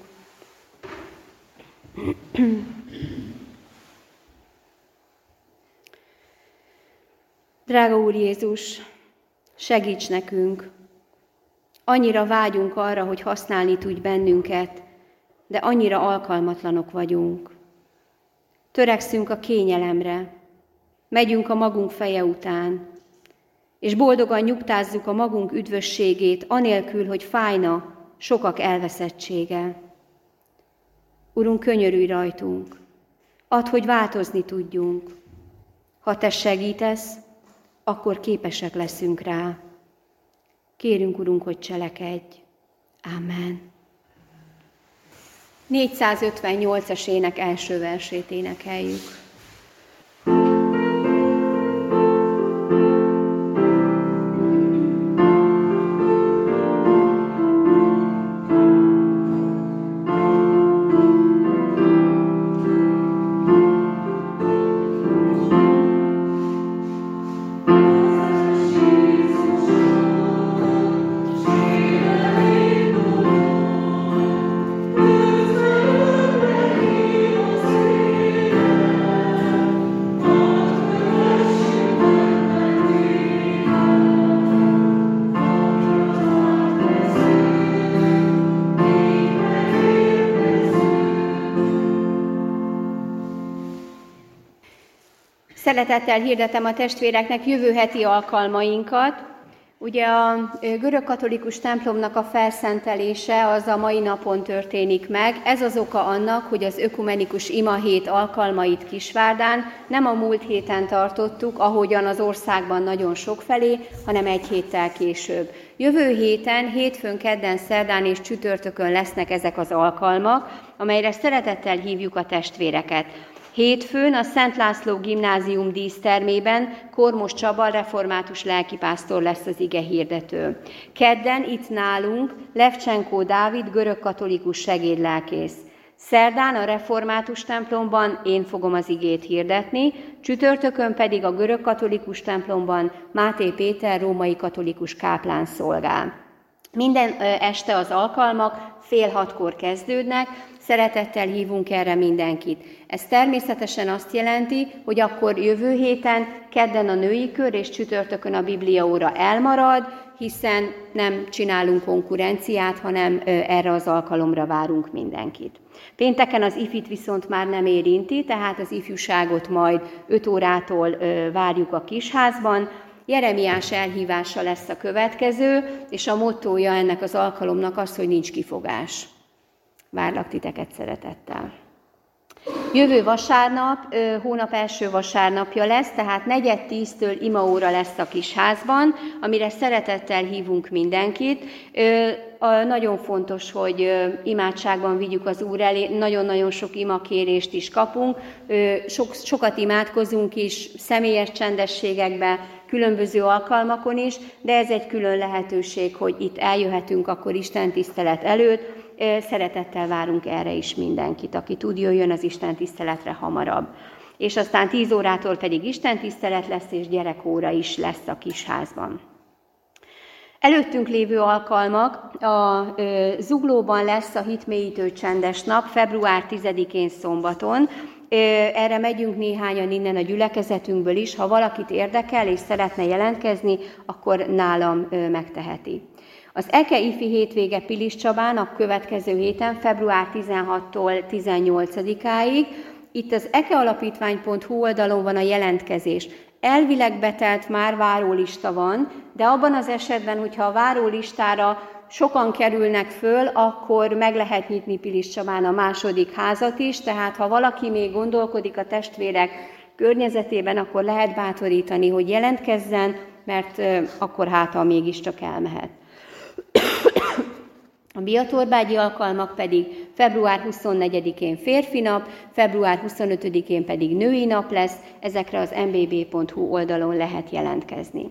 Drága Úr Jézus, segíts nekünk! Annyira vágyunk arra, hogy használni tudj bennünket, de annyira alkalmatlanok vagyunk. Törekszünk a kényelemre, megyünk a magunk feje után, és boldogan nyugtázzuk a magunk üdvösségét, anélkül, hogy fájna sokak elveszettsége. Urunk, könyörülj rajtunk, add, hogy változni tudjunk. Ha Te segítesz, akkor képesek leszünk rá. Kérünk, Urunk, hogy cselekedj. Amen. 458-as ének első versét énekeljük. Szeretettel hirdetem a testvéreknek jövő heti alkalmainkat. Ugye a görögkatolikus templomnak a felszentelése az a mai napon történik meg. Ez az oka annak, hogy az ökumenikus imahét alkalmait Kisvárdán nem a múlt héten tartottuk, ahogyan az országban nagyon sokfelé, hanem egy héttel később. Jövő héten, hétfőn, kedden, szerdán és csütörtökön lesznek ezek az alkalmak, amelyre szeretettel hívjuk a testvéreket. Hétfőn a Szent László Gimnázium dísztermében Kormos Csaba református lelkipásztor lesz az ige hirdető. Kedden itt nálunk Levcsenkó Dávid görögkatolikus segédlelkész. Szerdán a református templomban én fogom az igét hirdetni, csütörtökön pedig a görögkatolikus templomban Máté Péter római katolikus káplán szolgál. Minden este az alkalmak 5:30 kezdődnek, szeretettel hívunk erre mindenkit. Ez természetesen azt jelenti, hogy akkor jövő héten, kedden a női kör és csütörtökön a bibliaóra elmarad, hiszen nem csinálunk konkurenciát, hanem erre az alkalomra várunk mindenkit. Pénteken az ifit viszont már nem érinti, tehát az ifjúságot majd 5 órától várjuk a kisházban. Jeremiás elhívása lesz a következő, és a mottója ennek az alkalomnak az, hogy nincs kifogás. Várlak titeket szeretettel. Jövő vasárnap, hónap első vasárnapja lesz, tehát 9:10-től imaóra lesz a kisházban, amire szeretettel hívunk mindenkit. Nagyon fontos, hogy imádságban vigyük az Úr elé, nagyon-nagyon sok imakérést is kapunk, sokat imádkozunk is, személyes csendességekben, különböző alkalmakon is, de ez egy külön lehetőség, hogy itt eljöhetünk akkor Isten tisztelet előtt. Szeretettel várunk erre is mindenkit, aki tud, jöjjön az Isten tiszteletre hamarabb. És aztán 10 órától pedig Isten tisztelet lesz, és gyerekóra is lesz a kisházban. Előttünk lévő alkalmak, a Zuglóban lesz a hitmélyítő csendes nap, február 10-én szombaton. Erre megyünk néhányan innen a gyülekezetünkből is. Ha valakit érdekel és szeretne jelentkezni, akkor nálam megteheti. Az Eke Ifi hétvége Pilis Csabán a következő héten, február 16-tól 18-áig. Itt az ekealapítvány.hu oldalon van a jelentkezés. Elvileg betelt már várólista van, de abban az esetben, hogyha a várólistára sokan kerülnek föl, akkor meg lehet nyitni Pilis Csabán a második házat is, tehát ha valaki még gondolkodik a testvérek környezetében, akkor lehet bátorítani, hogy jelentkezzen, mert akkor ha mégiscsak elmehet. A biatorbágyi alkalmak pedig február 24-én férfi nap, február 25-én pedig női nap lesz, ezekre az mbb.hu oldalon lehet jelentkezni.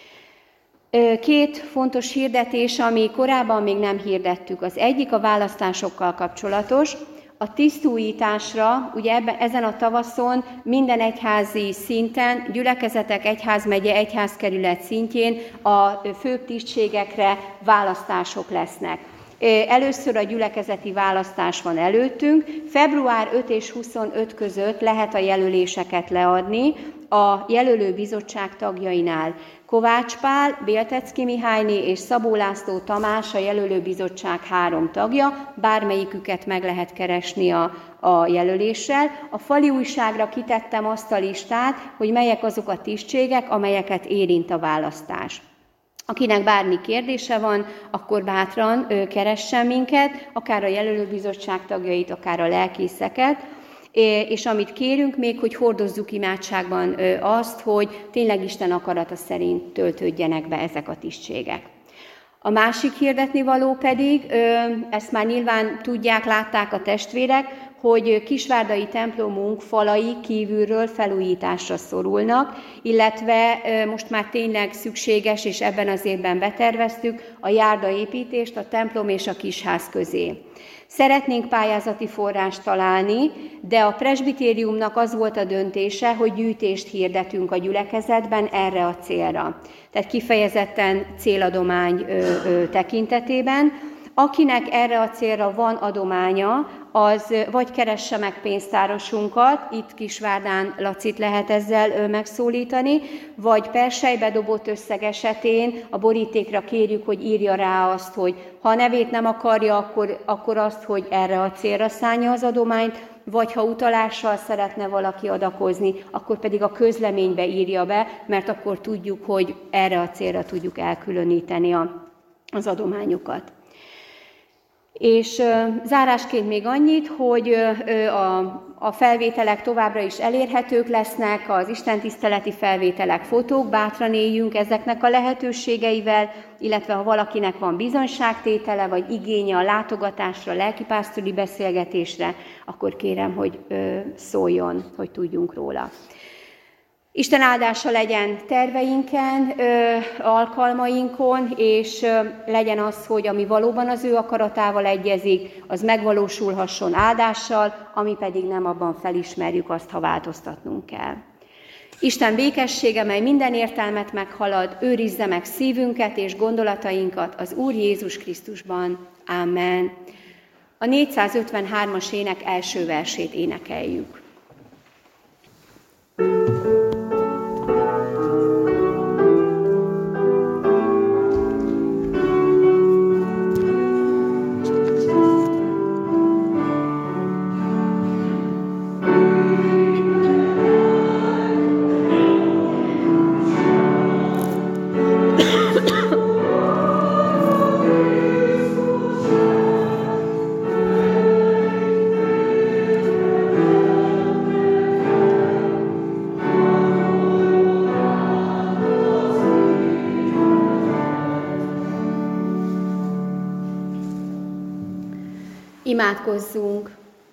2 fontos hirdetés, ami korábban még nem hirdettük. Az egyik a választásokkal kapcsolatos. A tisztújításra, ugye ezen a tavaszon minden egyházi szinten, gyülekezetek, egyházmegye, egyházkerület szintjén a főbb tisztségekre választások lesznek. Először a gyülekezeti választás van előttünk. Február 5 és 25 között lehet a jelöléseket leadni a jelölő bizottság tagjainál. Kovács Pál, Béltecki Mihályné és Szabó László Tamás a jelölőbizottság 3 tagja, bármelyiküket meg lehet keresni a jelöléssel. A Fali Újságra kitettem azt a listát, hogy melyek azok a tisztségek, amelyeket érint a választás. Akinek bármi kérdése van, akkor bátran keressen minket, akár a jelölőbizottság tagjait, akár a lelkészeket, és amit kérünk még, hogy hordozzuk imádságban azt, hogy tényleg Isten akarata szerint töltődjenek be ezek a tisztségek. A másik hirdetnivaló pedig, ezt már nyilván tudják, látták a testvérek, hogy kisvárdai templomunk falai kívülről felújításra szorulnak, illetve most már tényleg szükséges, és ebben az évben beterveztük a járdaépítést a templom és a kisház közé. Szeretnénk pályázati forrást találni, de a presbitériumnak az volt a döntése, hogy gyűjtést hirdetünk a gyülekezetben erre a célra. Tehát kifejezetten céladomány tekintetében. Akinek erre a célra van adománya, az vagy keresse meg pénztárosunkat, itt Kisvárdán Lacit lehet ezzel megszólítani, vagy perselybe dobott összeg esetén a borítékra kérjük, hogy írja rá azt, hogy ha a nevét nem akarja, akkor azt, hogy erre a célra szánja az adományt, vagy ha utalással szeretne valaki adakozni, akkor pedig a közleménybe írja be, mert akkor tudjuk, hogy erre a célra tudjuk elkülöníteni az adományokat. És zárásként még annyit, hogy a felvételek továbbra is elérhetők lesznek, az istentiszteleti felvételek, fotók, bátran éljünk ezeknek a lehetőségeivel, illetve ha valakinek van bizonyságtétele, vagy igénye a látogatásra, lelkipásztori beszélgetésre, akkor kérem, hogy szóljon, hogy tudjunk róla. Isten áldása legyen terveinken, alkalmainkon, és legyen az, hogy ami valóban az ő akaratával egyezik, az megvalósulhasson áldással, ami pedig nem, abban felismerjük azt, ha változtatnunk kell. Isten békessége, mely minden értelmet meghalad, őrizze meg szívünket és gondolatainkat az Úr Jézus Krisztusban. Amen. A 453-as ének első versét énekeljük. Imádkozzunk!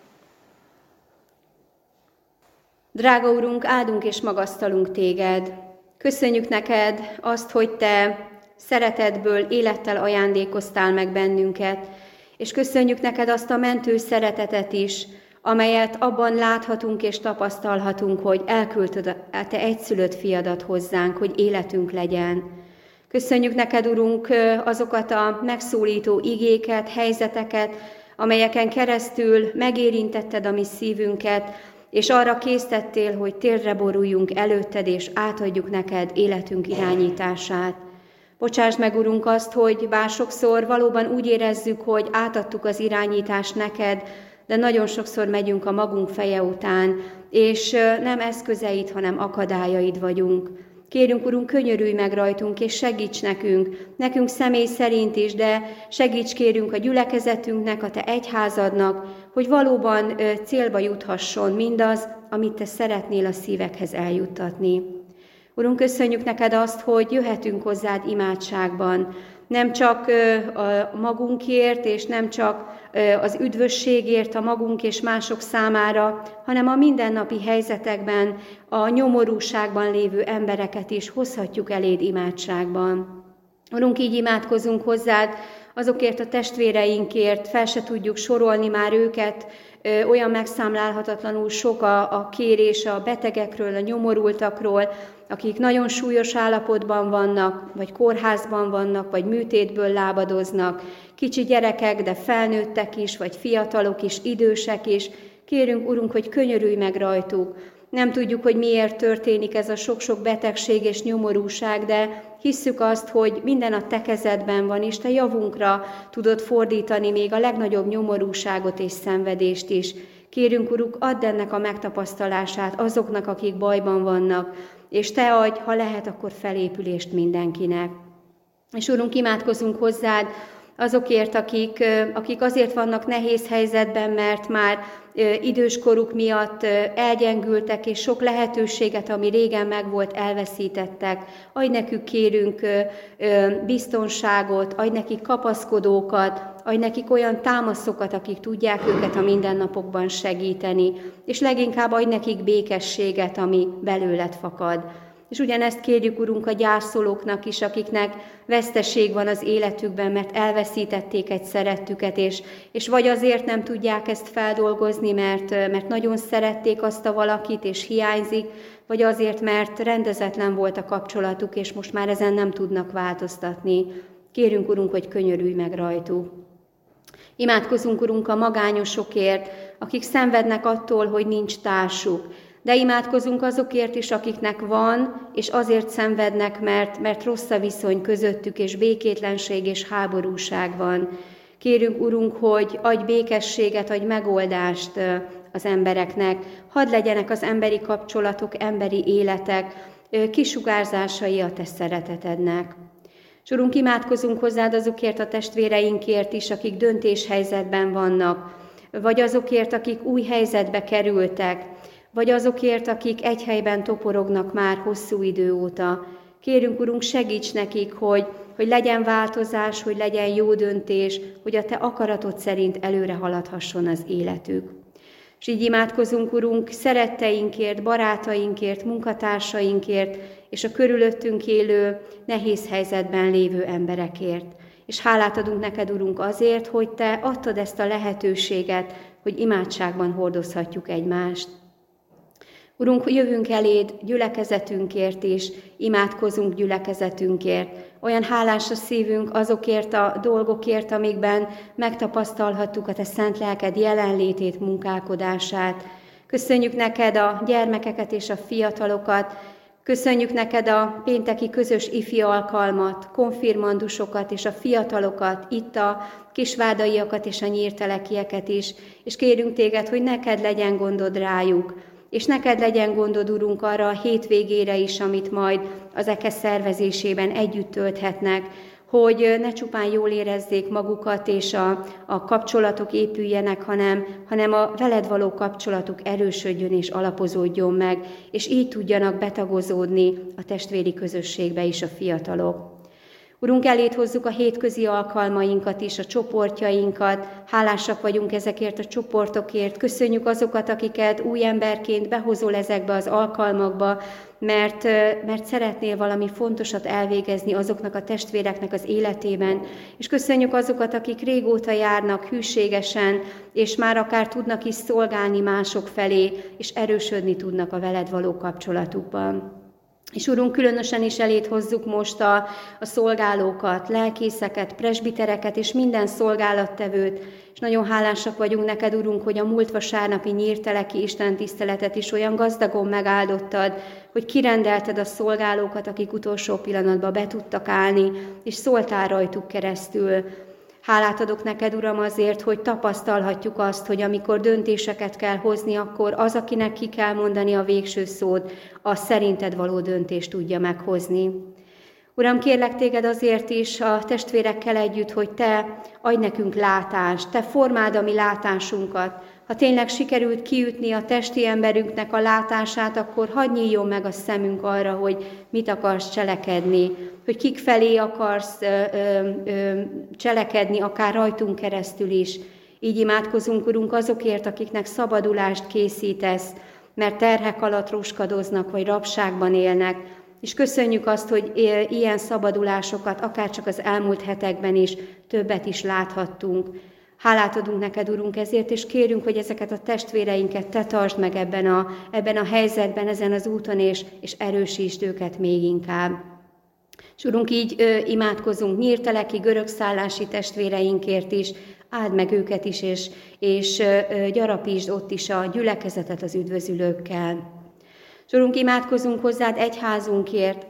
Drága Urunk, áldunk és magasztalunk Téged. Köszönjük neked azt, hogy Te szeretetből, élettel ajándékoztál meg bennünket, és köszönjük neked azt a mentő szeretetet is, amelyet abban láthatunk és tapasztalhatunk, hogy elküldted a Te egyszülött fiadat hozzánk, hogy életünk legyen. Köszönjük neked, Urunk, azokat a megszólító igéket, helyzeteket, amelyeken keresztül megérintetted a mi szívünket, és arra késztettél, hogy térdre boruljunk előtted, és átadjuk neked életünk irányítását. Bocsásd meg, Urunk, azt, hogy bár sokszor valóban úgy érezzük, hogy átadtuk az irányítást neked, de nagyon sokszor megyünk a magunk feje után, és nem eszközeid, hanem akadályaid vagyunk. Kérünk, Urunk, könyörülj meg rajtunk, és segíts nekünk személy szerint is, de segíts kérünk a gyülekezetünknek, a Te egyházadnak, hogy valóban célba juthasson mindaz, amit Te szeretnél a szívekhez eljuttatni. Urunk, köszönjük neked azt, hogy jöhetünk hozzád imádságban, nem csak a magunkért, és nem csak az üdvösségért a magunk és mások számára, hanem a mindennapi helyzetekben, a nyomorúságban lévő embereket is hozhatjuk eléd imádságban. Urunk, így imádkozunk hozzád azokért a testvéreinkért, fel se tudjuk sorolni már őket, olyan megszámlálhatatlanul sok a kérés a betegekről, a nyomorultakról, akik nagyon súlyos állapotban vannak, vagy kórházban vannak, vagy műtétből lábadoznak, kicsi gyerekek, de felnőttek is, vagy fiatalok is, idősek is. Kérünk, Urunk, hogy könyörülj meg rajtuk. Nem tudjuk, hogy miért történik ez a sok-sok betegség és nyomorúság, de hisszük azt, hogy minden a Te kezedben van, és Te javunkra tudod fordítani még a legnagyobb nyomorúságot és szenvedést is. Kérünk, Uruk, add ennek a megtapasztalását azoknak, akik bajban vannak, és Te adj, ha lehet, akkor felépülést mindenkinek. És Urunk, imádkozunk hozzád azokért, akik azért vannak nehéz helyzetben, mert már időskoruk miatt elgyengültek, és sok lehetőséget, ami régen megvolt, elveszítettek. Adj nekük, kérünk, biztonságot, adj nekik kapaszkodókat, adj nekik olyan támaszokat, akik tudják őket a mindennapokban segíteni, és leginkább adj nekik békességet, ami belőled fakad. És ugyanezt kérjük, Urunk, a gyászolóknak is, akiknek veszteség van az életükben, mert elveszítették egy szerettüket, és vagy azért nem tudják ezt feldolgozni, mert nagyon szerették azt a valakit, és hiányzik, vagy azért, mert rendezetlen volt a kapcsolatuk, és most már ezen nem tudnak változtatni. Kérünk, Urunk, hogy könyörülj meg rajtuk. Imádkozunk, Urunk, a magányosokért, akik szenvednek attól, hogy nincs társuk. De imádkozunk azokért is, akiknek van, és azért szenvednek, mert rossz a viszony közöttük, és békétlenség és háborúság van. Kérünk, Urunk, hogy adj békességet, adj megoldást az embereknek. Hadd legyenek az emberi kapcsolatok, emberi életek kisugárzásai a Te szeretetednek. És Urunk, imádkozunk hozzád azokért a testvéreinkért is, akik döntéshelyzetben vannak, vagy azokért, akik új helyzetbe kerültek, vagy azokért, akik egy helyben toporognak már hosszú idő óta. Kérünk, Urunk, segíts nekik, hogy legyen változás, hogy legyen jó döntés, hogy a Te akaratod szerint előre haladhasson az életük. És így imádkozunk, Urunk, szeretteinkért, barátainkért, munkatársainkért, és a körülöttünk élő, nehéz helyzetben lévő emberekért. És hálát adunk neked, Urunk, azért, hogy Te adtad ezt a lehetőséget, hogy imádságban hordozhatjuk egymást. Urunk, jövünk eléd gyülekezetünkért is, imádkozunk gyülekezetünkért. Olyan hálás a szívünk azokért a dolgokért, amikben megtapasztalhattuk a Te szent lelked jelenlétét, munkálkodását. Köszönjük neked a gyermekeket és a fiatalokat, köszönjük neked a pénteki közös ifi alkalmat, konfirmandusokat és a fiatalokat, itt a kisvádaiakat és a nyírtelekieket is, és kérünk téged, hogy neked legyen gondod rájuk, és neked legyen gondod, Urunk, arra a hétvégére is, amit majd az EKE szervezésében együtt tölthetnek, hogy ne csupán jól érezzék magukat, és a kapcsolatok épüljenek, hanem a veled való kapcsolatuk erősödjön és alapozódjon meg, és így tudjanak betagozódni a testvéri közösségbe is a fiatalok. Urunk, eléd hozzuk a hétközi alkalmainkat is, a csoportjainkat, hálásak vagyunk ezekért a csoportokért, köszönjük azokat, akiket új emberként behozol ezekbe az alkalmakba, mert szeretnél valami fontosat elvégezni azoknak a testvéreknek az életében, és köszönjük azokat, akik régóta járnak hűségesen, és már akár tudnak is szolgálni mások felé, és erősödni tudnak a veled való kapcsolatukban. És Urunk, különösen is eléd hozzuk most a szolgálókat, lelkészeket, presbitereket és minden szolgálattevőt, és nagyon hálásak vagyunk neked, Urunk, hogy a múlt vasárnapi nyírteleki istentiszteletet is olyan gazdagon megáldottad, hogy kirendelted a szolgálókat, akik utolsó pillanatban be tudtak állni, és szóltál rajtuk keresztül. Hálát adok neked, Uram, azért, hogy tapasztalhatjuk azt, hogy amikor döntéseket kell hozni, akkor az, akinek ki kell mondani a végső szót, az szerinted való döntést tudja meghozni. Uram, kérlek téged azért is a testvérekkel együtt, hogy te adj nekünk látást, te formáld a mi látásunkat. Ha tényleg sikerült kiütni a testi emberünknek a látását, akkor hadd nyíljon meg a szemünk arra, hogy mit akarsz cselekedni, hogy kik felé akarsz cselekedni, akár rajtunk keresztül is. Így imádkozunk, Urunk, azokért, akiknek szabadulást készítesz, mert terhek alatt roskadoznak, vagy rabságban élnek. És köszönjük azt, hogy ilyen szabadulásokat, akár csak az elmúlt hetekben is többet is láthattunk. Hálát adunk neked, Urunk, ezért, és kérünk, hogy ezeket a testvéreinket te tartsd meg ebben a helyzetben, ezen az úton, és erősítsd őket még inkább. És Urunk, így imádkozunk nyírteleki, görögszállási testvéreinkért is, áld meg őket is, és gyarapítsd ott is a gyülekezetet az üdvözülőkkel. És Urunk, imádkozunk hozzád egyházunkért,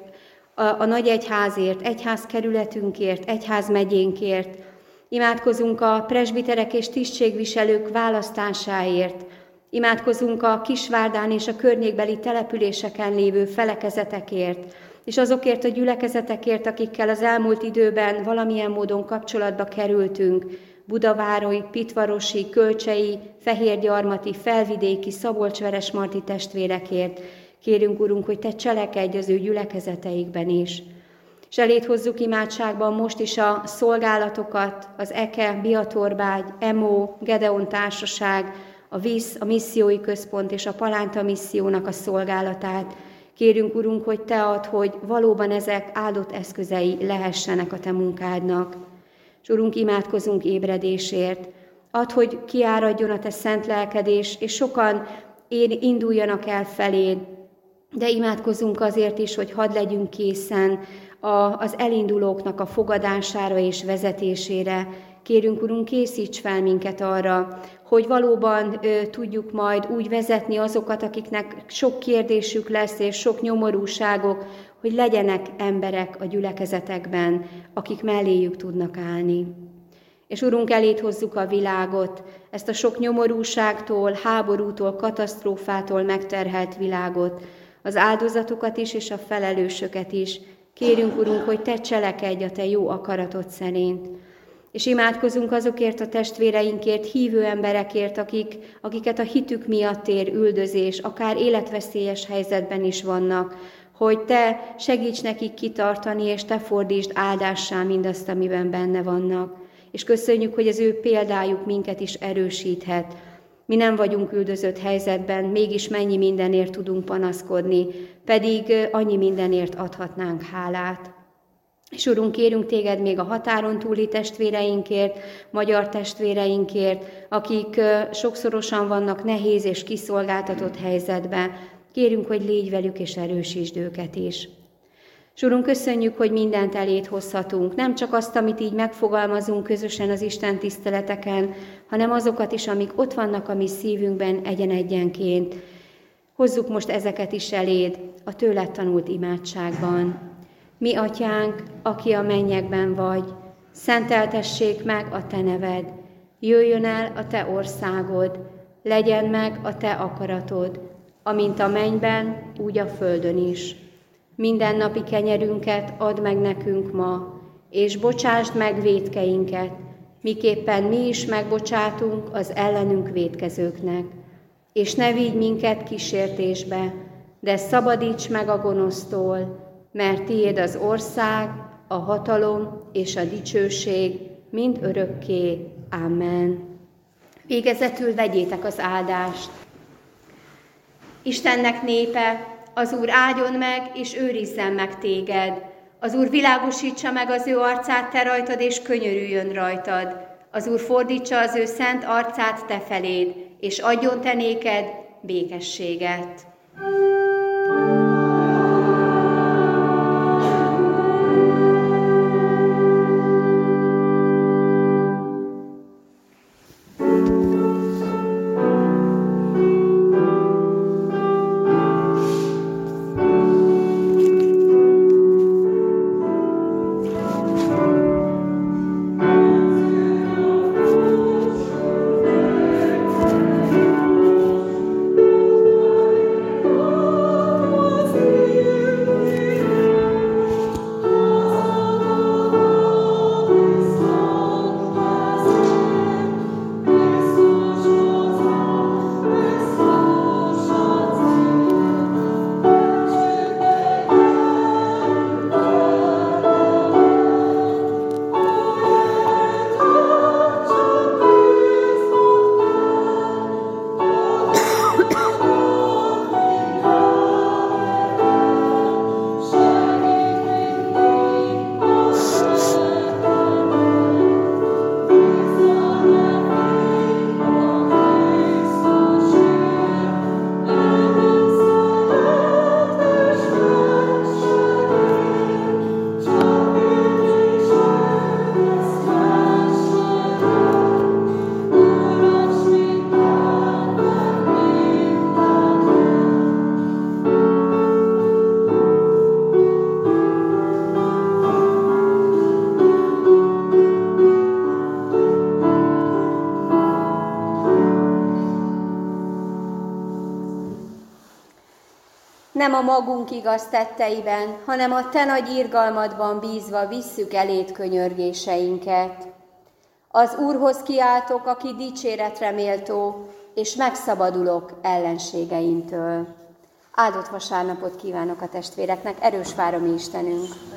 a nagy egyházért, egyházkerületünkért, egyházmegyénkért. Imádkozunk a presbiterek és tisztségviselők választásáért. Imádkozunk a Kisvárdán és a környékbeli településeken lévő felekezetekért, és azokért a gyülekezetekért, akikkel az elmúlt időben valamilyen módon kapcsolatba kerültünk, budavári, pitvarosi, kölcsei, fehérgyarmati, felvidéki, szabolcs-veresmarty testvérekért. Kérünk, Urunk, hogy te cselekedj az ő gyülekezeteikben is. És eléd hozzuk imádságban most is a szolgálatokat, az EKE, Biatorbágy, EMO, Gedeon Társaság, a VISZ, a Missziói Központ és a Palánta Missziónak a szolgálatát. Kérünk, Urunk, hogy te add, hogy valóban ezek áldott eszközei lehessenek a te munkádnak. És Urunk, imádkozunk ébredésért. Add, hogy kiáradjon a te szent lelkedés, és sokan induljanak el feléd, de imádkozunk azért is, hogy hadd legyünk készen az elindulóknak a fogadására és vezetésére. Kérünk, Urunk, készíts fel minket arra, hogy valóban tudjuk majd úgy vezetni azokat, akiknek sok kérdésük lesz és sok nyomorúságok, hogy legyenek emberek a gyülekezetekben, akik melléjük tudnak állni. És Urunk, eléd hozzuk a világot, ezt a sok nyomorúságtól, háborútól, katasztrófától megterhelt világot, az áldozatokat is és a felelősöket is. Kérünk, Urunk, hogy te cselekedj a te jó akaratod szerint. És imádkozunk azokért a testvéreinkért, hívő emberekért, akiket a hitük miatt ér üldözés, akár életveszélyes helyzetben is vannak, hogy te segíts nekik kitartani, és te fordítsd áldássá mindazt, amiben benne vannak. És köszönjük, hogy az ő példájuk minket is erősíthet. Mi nem vagyunk üldözött helyzetben, mégis mennyi mindenért tudunk panaszkodni, pedig annyi mindenért adhatnánk hálát. És Urunk, kérünk téged még a határon túli testvéreinkért, magyar testvéreinkért, akik sokszorosan vannak nehéz és kiszolgáltatott helyzetben. Kérünk, hogy légy velük és erősítsd őket is. És Urunk, köszönjük, hogy mindent eléd hozhatunk, nem csak azt, amit így megfogalmazunk közösen az Isten tiszteleteken, hanem azokat is, amik ott vannak a mi szívünkben egyen-egyenként. Hozzuk most ezeket is eléd a tőled tanult imádságban. Mi, Atyánk, aki a mennyekben vagy, szenteltessék meg a te neved, jöjjön el a te országod, legyen meg a te akaratod, amint a mennyben, úgy a földön is. Mindennapi kenyerünket add meg nekünk ma, és bocsásd meg vétkeinket, miképpen mi is megbocsátunk az ellenünk vétkezőknek. És ne vigy minket kísértésbe, de szabadíts meg a gonosztól, mert tiéd az ország, a hatalom és a dicsőség mind örökké. Amen. Végezetül vegyétek az áldást. Istennek népe, az Úr áldjon meg és őrizzen meg téged. Az Úr világosítsa meg az ő arcát te rajtad, és könyörüljön rajtad. Az Úr fordítsa az ő szent arcát te feléd, és adjon te néked békességet. Nem a magunk igaz tetteiben, hanem a te nagy irgalmadban bízva visszük eléd könyörgéseinket. Az Úrhoz kiáltok, aki dicséretre méltó, és megszabadulok ellenségeimtől. Áldott vasárnapot kívánok a testvéreknek, erős vár a mi Istenünk!